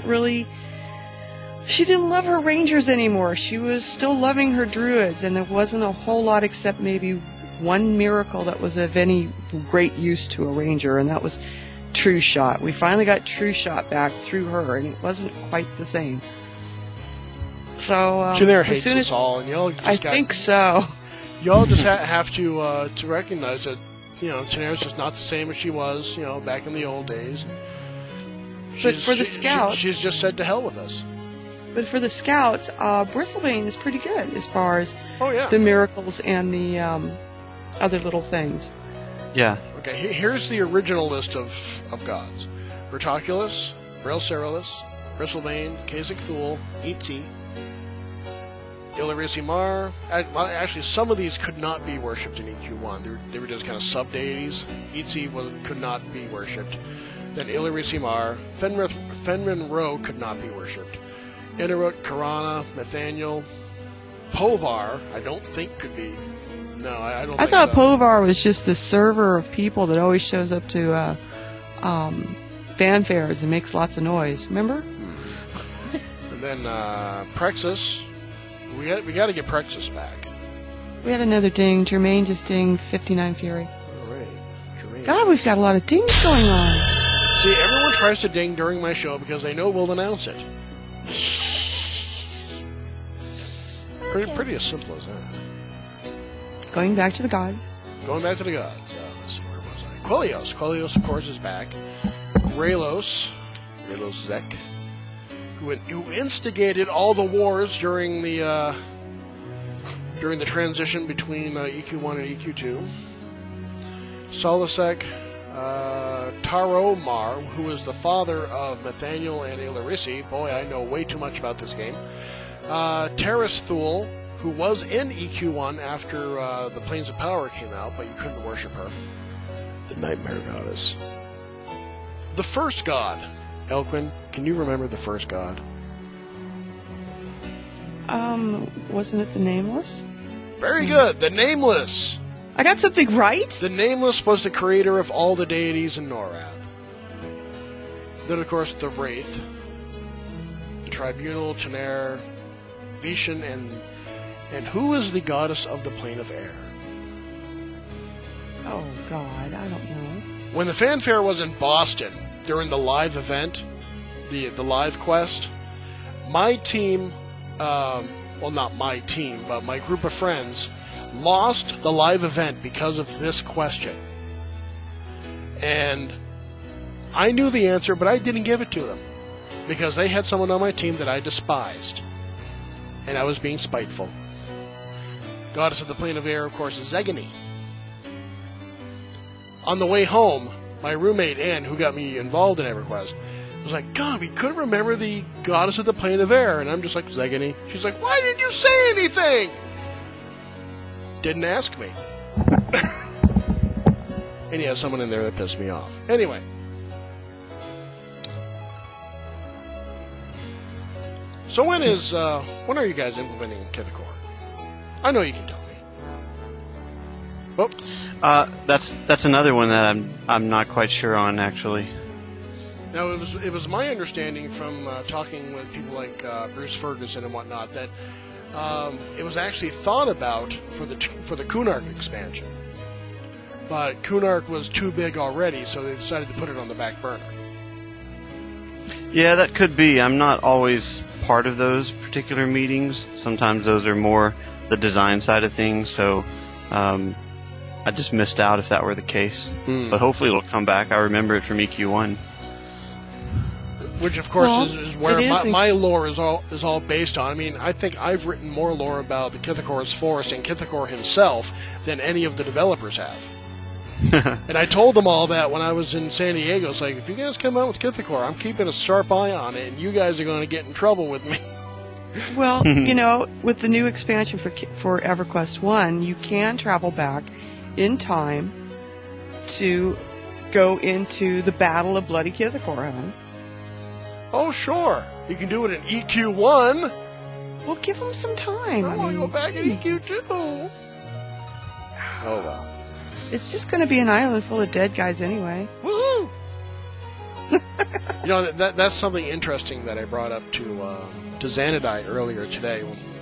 love her rangers anymore. She was still loving her druids, and there wasn't a whole lot except maybe one miracle that was of any great use to a ranger, and that was True Shot. We finally got True Shot back through her, and it wasn't quite the same. So, Tunair as hates soon us as all, and y'all just I think so. Y'all just have to recognize that, Tunair's just not the same as she was, back in the old days. But for the scouts, she's just said to hell with us. But for the scouts, Bristlebane is pretty good as far as the miracles and the other little things. Yeah. Okay, here's the original list of gods. Bertoculus, Braille Ceralis, Bristlebane, Khazak Thul, Itzi, Illyrissi Marr. Actually, some of these could not be worshipped in EQ1. They were just kind of sub-deities. Itzi could not be worshipped. Then Illyrissi Marr. Fenrin Ro could not be worshipped. Inaruk, Karana, Nathaniel, Povar, I don't think could be. No, I don't think I thought so. Povar was just the server of people that always shows up to fanfares and makes lots of noise. Remember? And then Prexus. We got to get Prexus back. We had another ding. Jermaine just dinged 59 Fury. All right. Jermaine. God, we've got a lot of dings going on. See, everyone tries to ding during my show because they know we'll announce it. Pretty as simple as that. Going back to the gods. Going back to the gods. Let's see, where was I? Quellios. Quellios, of course, is back. Raylos Zek, who instigated all the wars during the transition between EQ1 and EQ2. Solasek, Taro Marr, who is the father of Nathaniel and Illyrissi. Boy, I know way too much about this game. Terrace Thul, who was in EQ1 after the Plains of Power came out, but you couldn't worship her. The Nightmare Goddess. The first god. Elquin, can you remember the first god? Wasn't it the Nameless? Very good. The Nameless. I got something right? The Nameless was the creator of all the deities in Norath. Then, of course, the Wraith, the Tribunal, Tunair, Vishen, and who is the goddess of the Plane of Air? Oh, God, I don't know. When the fanfare was in Boston, during the live event, the live quest, my team, well, not my team, but my group of friends, lost the live event because of this question. And I knew the answer, but I didn't give it to them because they had someone on my team that I despised. And I was being spiteful. Goddess of the Plane of Air, of course, is Zegany. on the way home, my roommate Ann, who got me involved in EverQuest, was like, God, we couldn't remember the goddess of the plane of air. And I'm just like, Zegany. She's like, why didn't you say anything? Didn't ask me. And he has someone in there that pissed me off. Anyway. So when are you guys implementing Kithakor? I know you can tell me. Oh. That's another one that I'm not quite sure on, actually. Now, it was my understanding from talking with people like Bruce Ferguson and whatnot that it was actually thought about for the Kunark expansion, but Kunark was too big already, so they decided to put it on the back burner. Yeah, that could be. I'm not always part of those particular meetings. Sometimes those are more the design side of things, so I just missed out if that were the case. But hopefully it'll come back. I remember it from EQ1. Which, of course, is where my lore is all based on. I mean, I think I've written more lore about the Kithakor's Forest and Kithakor himself than any of the developers have. And I told them all that when I was in San Diego. It's like, if you guys come out with Kithakor, I'm keeping a sharp eye on it, and you guys are going to get in trouble with me. Well, with the new expansion for EverQuest 1, you can travel back in time to go into the Battle of Bloody Kithakor, huh? Oh, sure. You can do it in EQ1. Well, give them some time. I want to go back in EQ2. Oh, well. It's just going to be an island full of dead guys anyway. Woohoo! That's something interesting that I brought up to Xanadai earlier today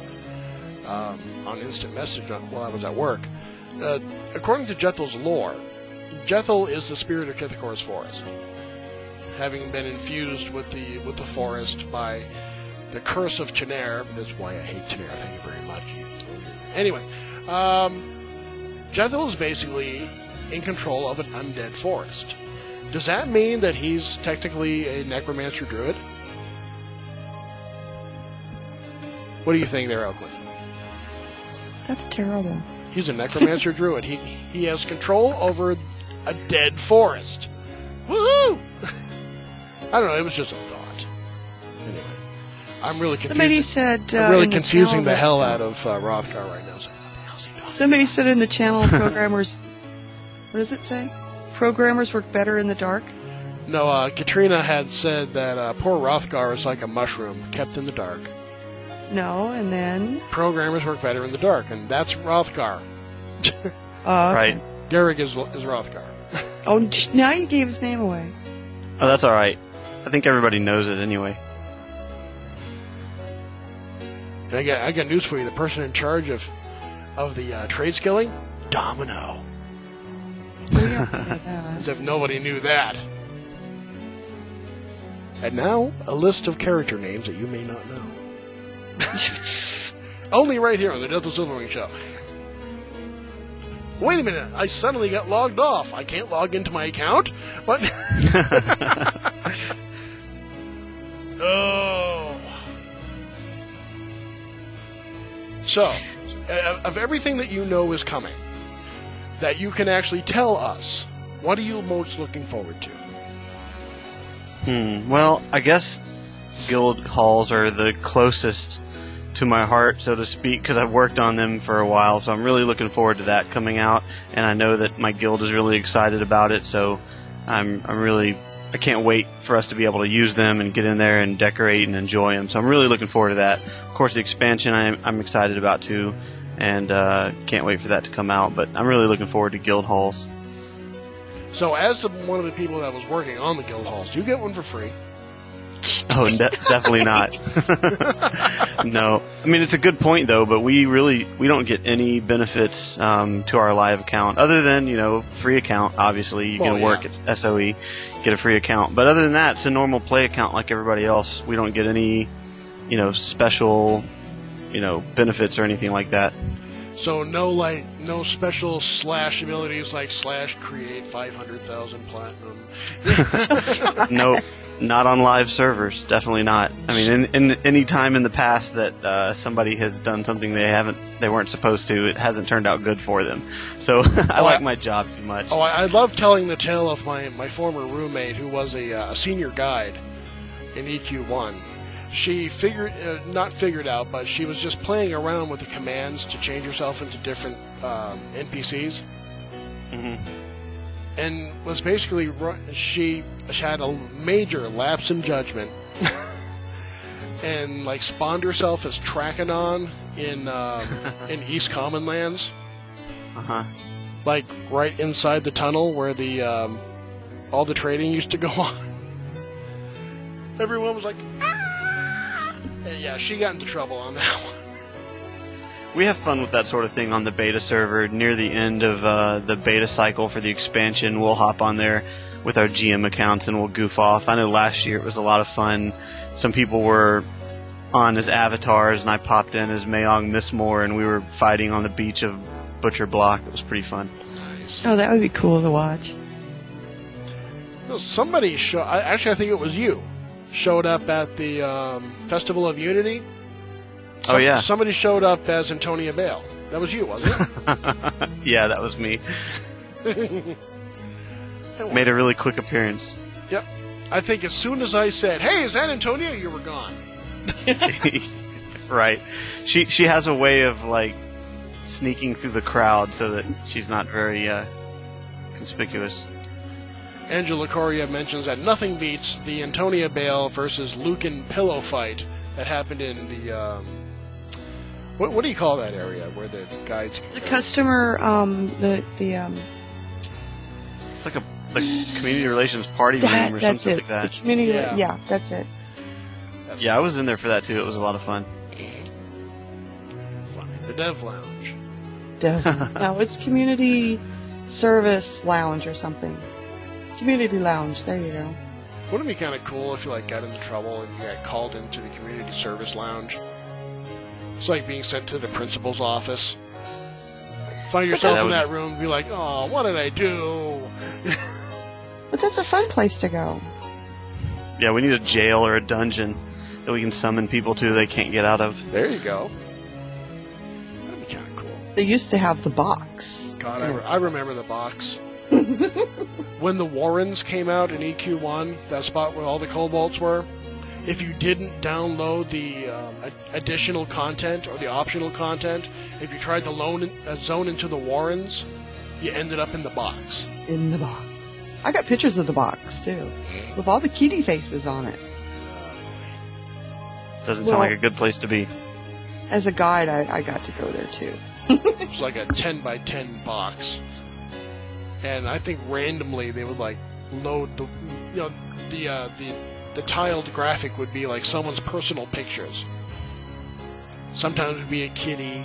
on instant message while I was at work. According to Jethel's lore, Jethel is the spirit of Kithakor's Forest, having been infused with the forest by the curse of Tenair. That's why I hate Tenair. Thank you very much. Anyway, Jethel is basically in control of an undead forest. Does that mean that he's technically a necromancer druid? What do you think there, Oakley? That's terrible. He's a necromancer druid. He has control over a dead forest. Woohoo! I don't know. It was just a thought. Anyway, I'm really confused. Somebody said I'm really confusing the hell out of Rothgar right now. So, what the hell's he talking? Somebody said in the channel, programmers. What does it say? Programmers work better in the dark. No, Katrina had said that poor Rothgar is like a mushroom kept in the dark. No, and then programmers work better in the dark, and that's Rothgar. Right. Garrick is Rothgar. Oh, now you gave his name away. Oh, that's all right. I think everybody knows it anyway. I got news for you. The person in charge of the trade skilling, Domino. As if nobody knew that. And now, a list of character names that you may not know. Only right here on the Jethel Silverwing Show. Wait a minute, I suddenly got logged off. I can't log into my account? What? Oh. So, of everything that you know is coming, that you can actually tell us, what are you most looking forward to? Well, I guess guild halls are the closest to my heart, so to speak, because I've worked on them for a while, so I'm really looking forward to that coming out, and I know that my guild is really excited about it, so I can't wait for us to be able to use them and get in there and decorate and enjoy them, so I'm really looking forward to that. Of course, the expansion I'm excited about too, and can't wait for that to come out, but I'm really looking forward to guild halls. So as one of the people that was working on the guild halls, do you get one for free? Oh, definitely not. No. I mean, it's a good point, though, but we don't get any benefits to our live account, other than, free account, obviously. You can work at SOE, get a free account. But other than that, it's a normal play account like everybody else. We don't get any, special, benefits or anything like that. So no special slash abilities like slash create 500,000 platinum. No, not on live servers. Definitely not. I mean, in any time in the past that somebody has done something they weren't supposed to, it hasn't turned out good for them. So I like my job too much. Oh, I love telling the tale of my former roommate who was a senior guide in EQ1. She not figured out, but she was just playing around with the commands to change herself into different NPCs. Mm-hmm. And was basically, she had a major lapse in judgment. And like spawned herself as Trachanon in East Common Lands. Uh-huh. Like right inside the tunnel where the all the trading used to go on. Everyone was like, ah! And yeah, she got into trouble on that one. We have fun with that sort of thing on the beta server. Near the end of the beta cycle for the expansion, we'll hop on there with our GM accounts and we'll goof off. I know last year it was a lot of fun. Some people were on as avatars, and I popped in as Mayong Mistmore, and we were fighting on the beach of Butcher Block. It was pretty fun. Nice. Oh, that would be cool to watch. No, somebody I think it was you. Showed up at the Festival of Unity. Oh, yeah. Somebody showed up as Antonia Bale. That was you, wasn't it? Yeah, that was me. Made a really quick appearance. Yep. I think as soon as I said, "Hey, is that Antonia?" you were gone. Right. She has a way of like sneaking through the crowd so that she's not very conspicuous. Angela Coria mentions that nothing beats the Antonia Bale versus Lucan pillow fight that happened in the what do you call that area where the guides? The customer, It's like the community relations party room or that's something it. like that. The community, Yeah. yeah, that's it. Yeah, I was in there for that too. It was a lot of fun. Funny. The Dev Lounge. No, it's community service lounge or something. Community lounge. There you go. Wouldn't it be kind of cool if you like got into trouble and you got called into the community service lounge? It's like being sent to the principal's office. Find yourself in that room and be like, "Oh, what did I do?" But that's a fun place to go. Yeah, we need a jail or a dungeon that we can summon people to they can't get out of. There you go. That'd be kind of cool. They used to have the box. God, I remember the box. When the Warrens came out in EQ1, that spot where all the kobolds were, if you didn't download the additional content or the optional content, if you tried to zone into the Warrens, you ended up in the box. In the box. I got pictures of the box, too, with all the kitty faces on it. Doesn't sound like a good place to be. As a guide, I got to go there, too. It was like a 10 by 10 box. And I think randomly they would like load the tiled graphic would be like someone's personal pictures. Sometimes it would be a kitty.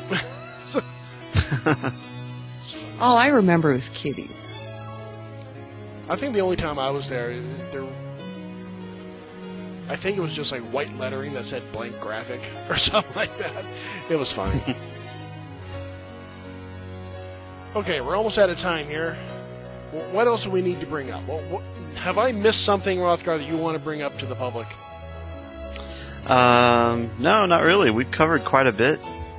All I remember was kitties. I think the only time I was there, I think it was just like white lettering that said blank graphic or something like that. It was funny. Okay, we're almost out of time here. What else do we need to bring up? Have I missed something, Rothgar, that you want to bring up to the public? No, not really. We covered quite a bit.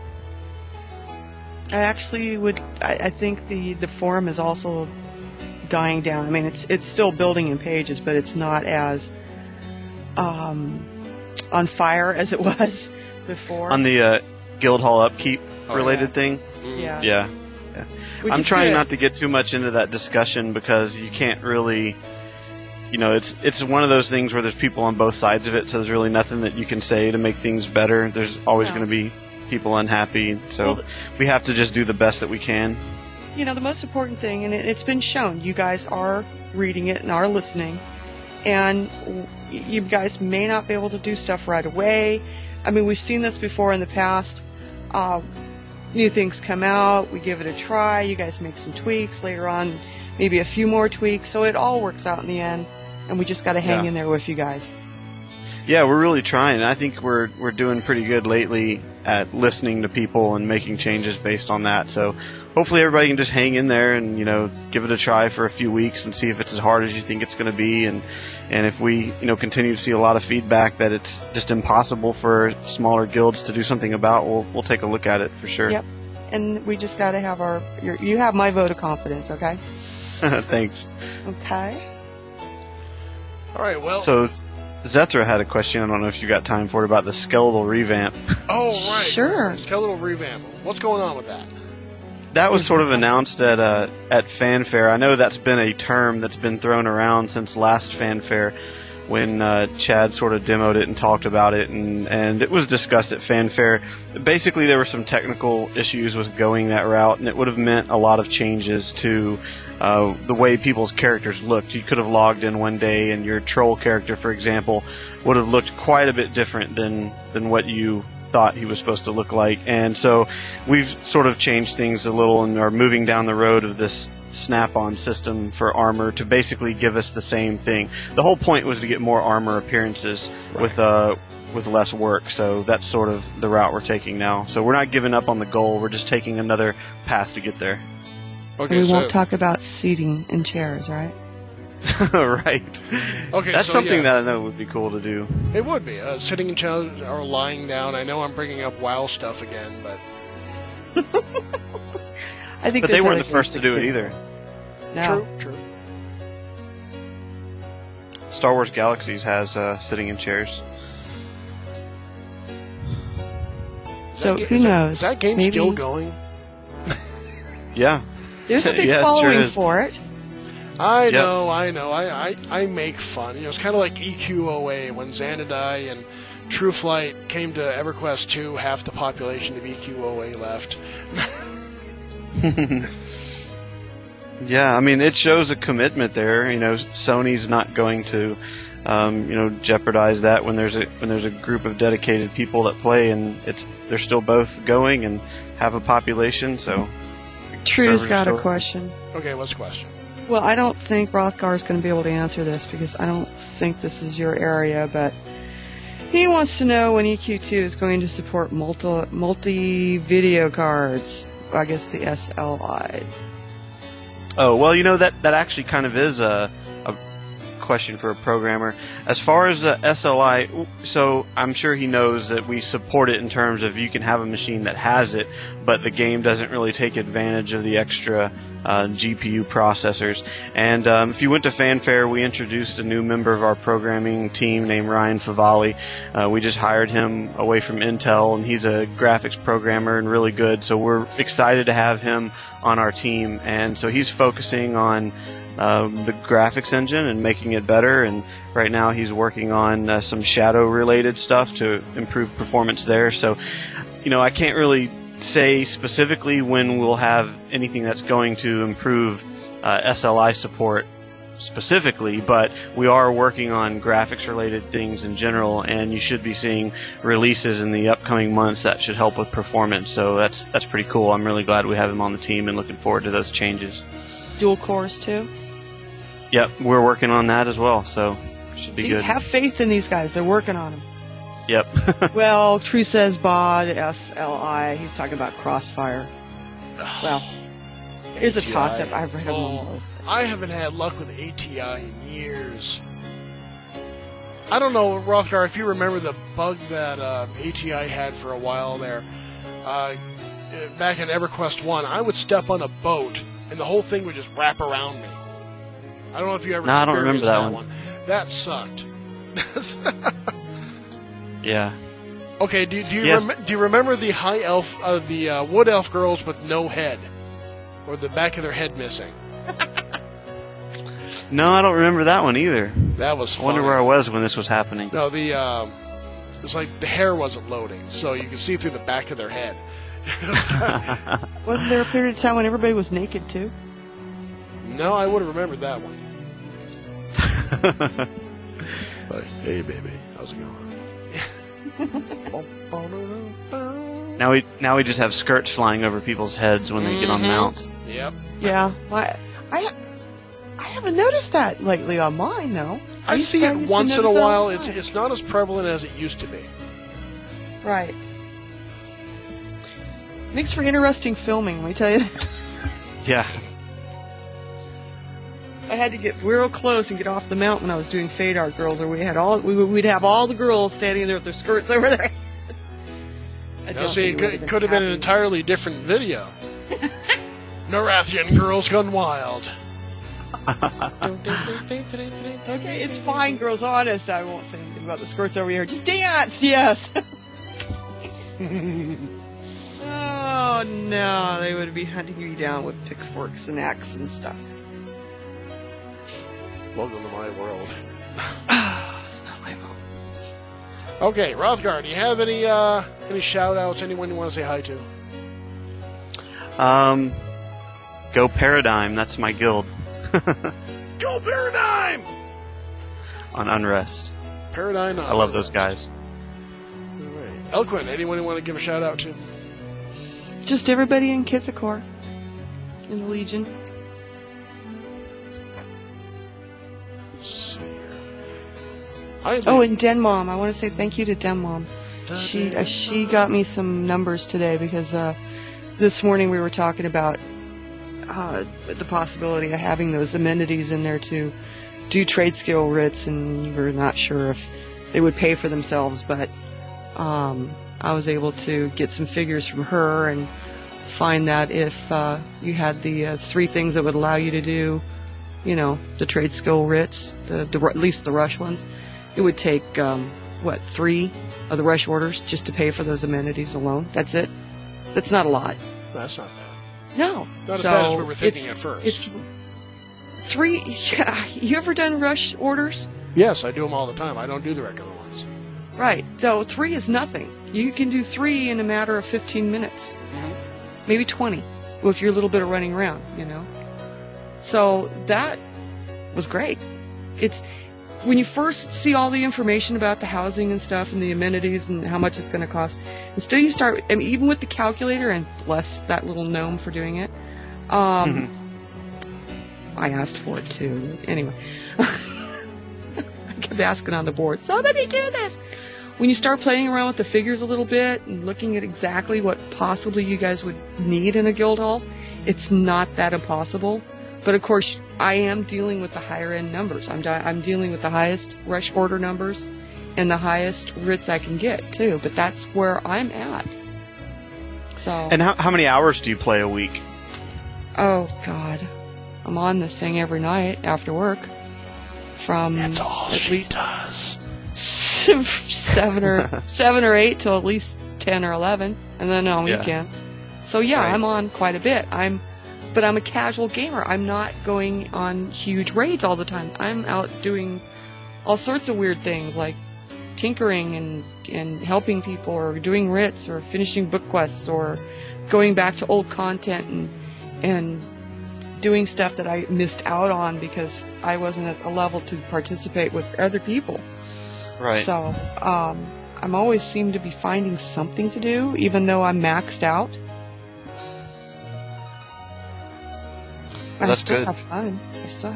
I actually would. I think the forum is also dying down. I mean, it's still building in pages, but it's not as on fire as it was before. On the Guildhall upkeep related thing? Yeah. Yeah. Which I'm is trying good. not to get too much into that discussion because you can't really, it's one of those things where there's people on both sides of it, so there's really nothing that you can say to make things better. There's always going to be people unhappy, so we have to just do the best that we can. The most important thing, and it's been shown, you guys are reading it and are listening, and you guys may not be able to do stuff right away. I mean, we've seen this before in the past. New things come out, we give it a try, you guys make some tweaks, later on maybe a few more tweaks, so it all works out in the end, and we just got to hang in there with you guys. Yeah, we're really trying. I think we're doing pretty good lately at listening to people and making changes based on that. So hopefully everybody can just hang in there and, give it a try for a few weeks and see if it's as hard as you think it's going to be. And if we, continue to see a lot of feedback that it's just impossible for smaller guilds to do something about, we'll take a look at it for sure. Yep. And we just got to have you have my vote of confidence, okay? Thanks. Okay. All right, well. So Zethra had a question. I don't know if you got time for it about the skeletal revamp. Oh, right. Sure. Skeletal revamp. What's going on with that? That was sort of announced at Fanfare. I know that's been a term that's been thrown around since last Fanfare when Chad sort of demoed it and talked about it, and it was discussed at Fanfare. Basically, there were some technical issues with going that route, and it would have meant a lot of changes to the way people's characters looked. You could have logged in one day, and your troll character, for example, would have looked quite a bit different than what you thought he was supposed to look like. And so we've sort of changed things a little and are moving down the road of this snap-on system for armor to basically give us the same thing. The whole point was to get more armor appearances with less work, so that's sort of the route we're taking now. So we're not giving up on the goal, we're just taking another path to get there. Okay, we won't talk about seating in chairs, right? Right. Okay, that's so something yeah. that I know would be cool to do. It would be. Sitting in chairs or lying down. I know I'm bringing up WoW stuff again, but... I think But they weren't the first to do it either. No. True. Star Wars Galaxies has sitting in chairs. So who knows? Is that game Maybe. still going? Yeah. There's a big Yeah, it sure following is. for it. I know. I make fun. It's kind of like EQOA when Xanadai and True Flight came to EverQuest 2. Half the population of EQOA left. Yeah, I mean, it shows a commitment there. Sony's not going to, jeopardize that when there's a group of dedicated people that play, and they're still both going and have a population. So, True's got a question. Okay, what's the question? Well, I don't think Rothgar is going to be able to answer this because I don't think this is your area, but he wants to know when EQ2 is going to support multi-video cards. Well, I guess the SLIs. Oh, well, that actually kind of is a question for a programmer. As far as the SLI, so I'm sure he knows that we support it in terms of you can have a machine that has it, but the game doesn't really take advantage of the extra GPU processors. And if you went to Fanfare, we introduced a new member of our programming team named Ryan Favali. We just hired him away from Intel, and he's a graphics programmer and really good, so we're excited to have him on our team. And so he's focusing on the graphics engine and making it better, and right now he's working on some shadow related stuff to improve performance there. So I can't really say specifically when we'll have anything that's going to improve SLI support specifically, but we are working on graphics related things in general, and you should be seeing releases in the upcoming months that should help with performance. So that's pretty cool. I'm really glad we have him on the team and looking forward to those changes. Dual cores too? Yep, we're working on that as well, so should be good. Have faith in these guys. They're working on them. Yep. Well, True says BOD, SLI. He's talking about Crossfire. Well, it's a toss-up. I've read them on both. I haven't had luck with ATI in years. I don't know, Rothgar, if you remember the bug that ATI had for a while there. Back in EverQuest 1, I would step on a boat, and the whole thing would just wrap around me. I don't know if you ever I don't experienced remember that one. That sucked. Yeah. Okay, do you Yes. do you remember the high elf, the wood elf girls with no head, or the back of their head missing? No, I don't remember that one either. That was I funny. wonder where I was when this was happening. No, it's like the hair wasn't loading, so you could see through the back of their head. Wasn't there a period of time when everybody was naked too? No, I would have remembered that one. But, hey, baby, how's it going? Now we just have skirts flying over people's heads when they get on mounts. Yep. Yeah. I haven't noticed that lately on mine, though. I used see to- it used to once in a notice that all while. the time. It's not as prevalent as it used to be. Right. Makes for interesting filming, let me tell you that. Yeah. I had to get real close and get off the mount when I was doing Fade Art Girls, or we'd have all the girls standing there with their skirts over their heads. Now, see, it could have been an entirely different video. Narathian girls gone wild. Okay, it's fine, girls. Honest, I won't say anything about the skirts over here. Just dance, yes. Oh no, they would be hunting me down with pitchforks and axes and stuff. Welcome to my world. It's not my fault. Okay, Rothgar, do you have any shout-outs? Anyone you want to say hi to? Go Paradigm. That's my guild. Go Paradigm! On Unrest. Paradigm. I love those guys. All right. Elquin, anyone you want to give a shout-out to? Just everybody in Kithakor, in the Legion. Let's see here. Oh, and Denmom. I want to say thank you to Denmom. She got me some numbers today because this morning we were talking about the possibility of having those amenities in there to do trade skill writs, and you were not sure if they would pay for themselves, but I was able to get some figures from her and find that if you had the 3 things that would allow you to do, the trade skill writs, at least the rush ones, it would take 3 of the rush orders just to pay for those amenities alone. That's it. That's not a lot. That's not bad. No. Not as bad as we were thinking at first. It's 3. Yeah, you ever done rush orders? Yes, I do them all the time. I don't do the regular ones. Right. So 3 is nothing. You can do 3 in a matter of 15 minutes. Mm-hmm. Maybe 20. If you're a little bit of running around, So that was great. It's when you first see all the information about the housing and stuff and the amenities and how much it's going to cost, and still you start, even with the calculator, and bless that little gnome for doing it. I asked for it too. Anyway. I kept asking on the board, somebody do this! When you start playing around with the figures a little bit and looking at exactly what possibly you guys would need in a guild hall, it's not that impossible. But of course, I am dealing with the higher end numbers. I'm dealing with the highest rush order numbers and the highest writs I can get too. But that's where I'm at. So. And how many hours do you play a week? Oh God, I'm on this thing every night after work. From That's all at she least does. 7 or 8 till at least 10 or 11, and then on weekends. So yeah, Right. I'm on quite a bit. But I'm a casual gamer. I'm not going on huge raids all the time. I'm out doing all sorts of weird things like tinkering and helping people, or doing writs, or finishing book quests, or going back to old content and doing stuff that I missed out on because I wasn't at a level to participate with other people. Right. So, I'm always seem to be finding something to do, even though I'm maxed out. Well, that's I still good. have fun. So.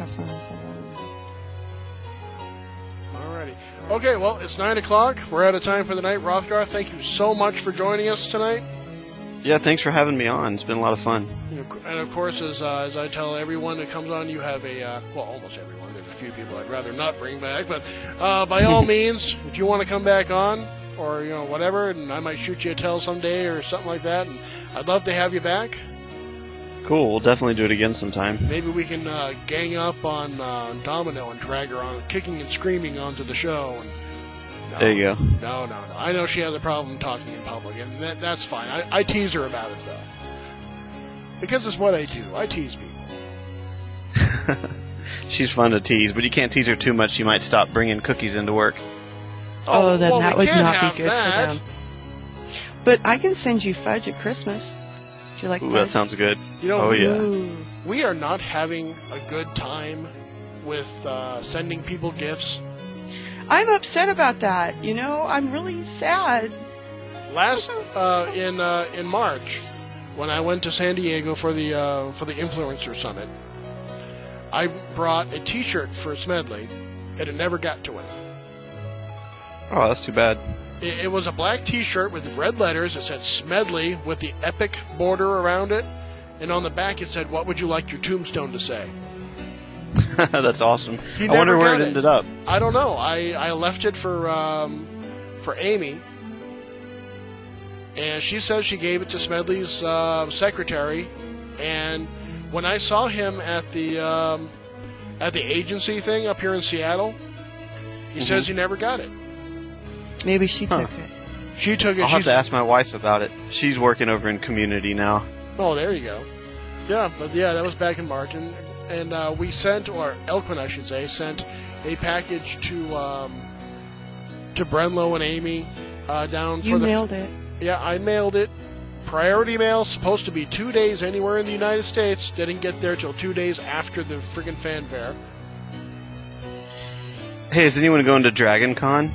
Alrighty. Okay, well, it's 9 o'clock. We're out of time for the night. Rothgar, thank you so much for joining us tonight. Yeah, thanks for having me on. It's been a lot of fun. And of course, as I tell everyone that comes on, you have almost everyone. There's a few people I'd rather not bring back, but by all means, if you want to come back on, or whatever, and I might shoot you a tell someday or something like that, and I'd love to have you back. Cool. We'll definitely do it again sometime. Maybe we can gang up on Domino and drag her on, kicking and screaming onto the show. And, no, There you go. No. I know she has a problem talking in public, and that's fine. I tease her about it, though. Because it's what I do. I tease people. She's fun to tease, but you can't tease her too much. She might stop bringing cookies into work. Oh, then well, that we would can't not have be good that. for them. But I can send you fudge at Christmas. Do you like Ooh, fudge? that sounds good. Oh, yeah. Ooh. We are not having a good time with sending people gifts. I'm upset about that. I'm really sad. Last in March, when I went to San Diego for the Influencer Summit, I brought a T-shirt for Smedley, and it never got to it. Oh, that's too bad. It was a black T-shirt with red letters. It said Smedley with the epic border around it, and on the back it said, "What would you like your tombstone to say?" That's awesome. He I wonder never where got it ended up. I don't know. I left it for Amy, and she says she gave it to Smedley's secretary. And when I saw him at the agency thing up here in Seattle, he says he never got it. Maybe she took it. She took it. I'll have to ask my wife about it. She's working over in community now. Oh, there you go. Yeah, but yeah, that was back in March, and we sent, or Elquin, I should say, sent a package to Brenlo and Amy down for You the. mailed it. Yeah, I mailed it. Priority mail, supposed to be 2 days anywhere in the United States. Didn't get there till 2 days after the friggin' fanfare. Hey, is anyone going to Dragon Con?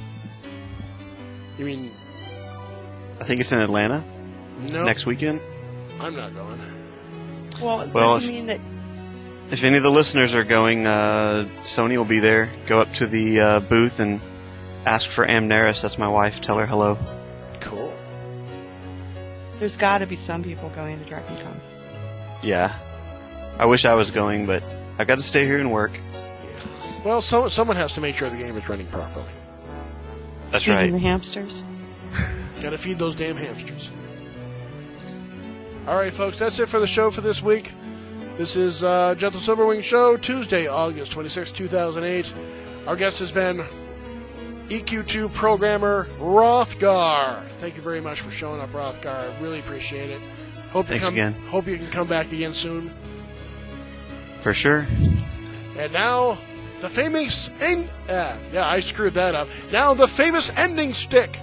You mean? I think it's in Atlanta No, next weekend. I'm not going. Well, Well, does it mean that If any of the listeners are going, Sony will be there. Go up to the booth and ask for Amneris. That's my wife. Tell her hello. Cool. there's got to be some people going to Dragon Con? Yeah. I wish I was going, but I got to stay here and work. Well, someone has to make sure the game is running properly. That's Feeding right. the hamsters? Gotta feed those damn hamsters. Alright, folks, that's it for the show for this week. This is Gentle Silverwing Show, Tuesday, August 26, 2008. Our guest has been EQ2 programmer Rothgar. Thank you very much for showing up, Rothgar. I really appreciate it. Thanks again. Hope you can come back again soon. For sure. And now, the famous... I screwed that up. Now, the famous ending stick.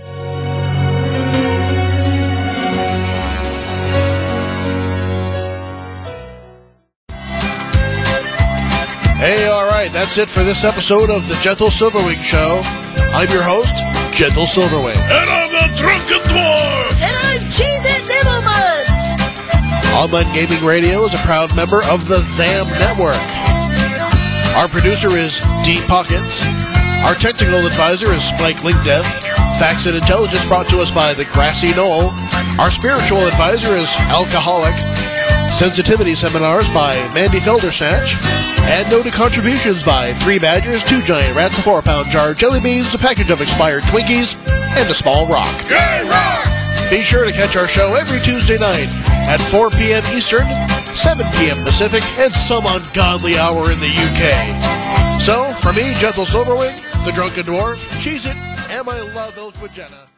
Hey, alright, that's it for this episode of the Gentle Silverwing Show. I'm your host, Gentle Silverwing. And I'm the Drunken Dwarf! And I'm Cheese and Nibblemuds! Online Gaming Radio is a proud member of the ZAM Network. Our producer is D Pockets. Our technical advisor is Spike Linkdeath. Facts and Intelligence brought to us by the Grassy Knoll. Our spiritual advisor is Alcoholic. Sensitivity seminars by Mandy Feldersatch. And noted contributions by 3 Badgers, 2 Giant Rats, a 4-pound jar of jelly beans, a package of expired Twinkies, and a small rock. Yay, rock! Be sure to catch our show every Tuesday night at 4 p.m. Eastern, 7 p.m. Pacific, and some ungodly hour in the UK. So, for me, Gentle Silverwing, the Drunken Dwarf, Cheese It, and my love, Elquin Jenna.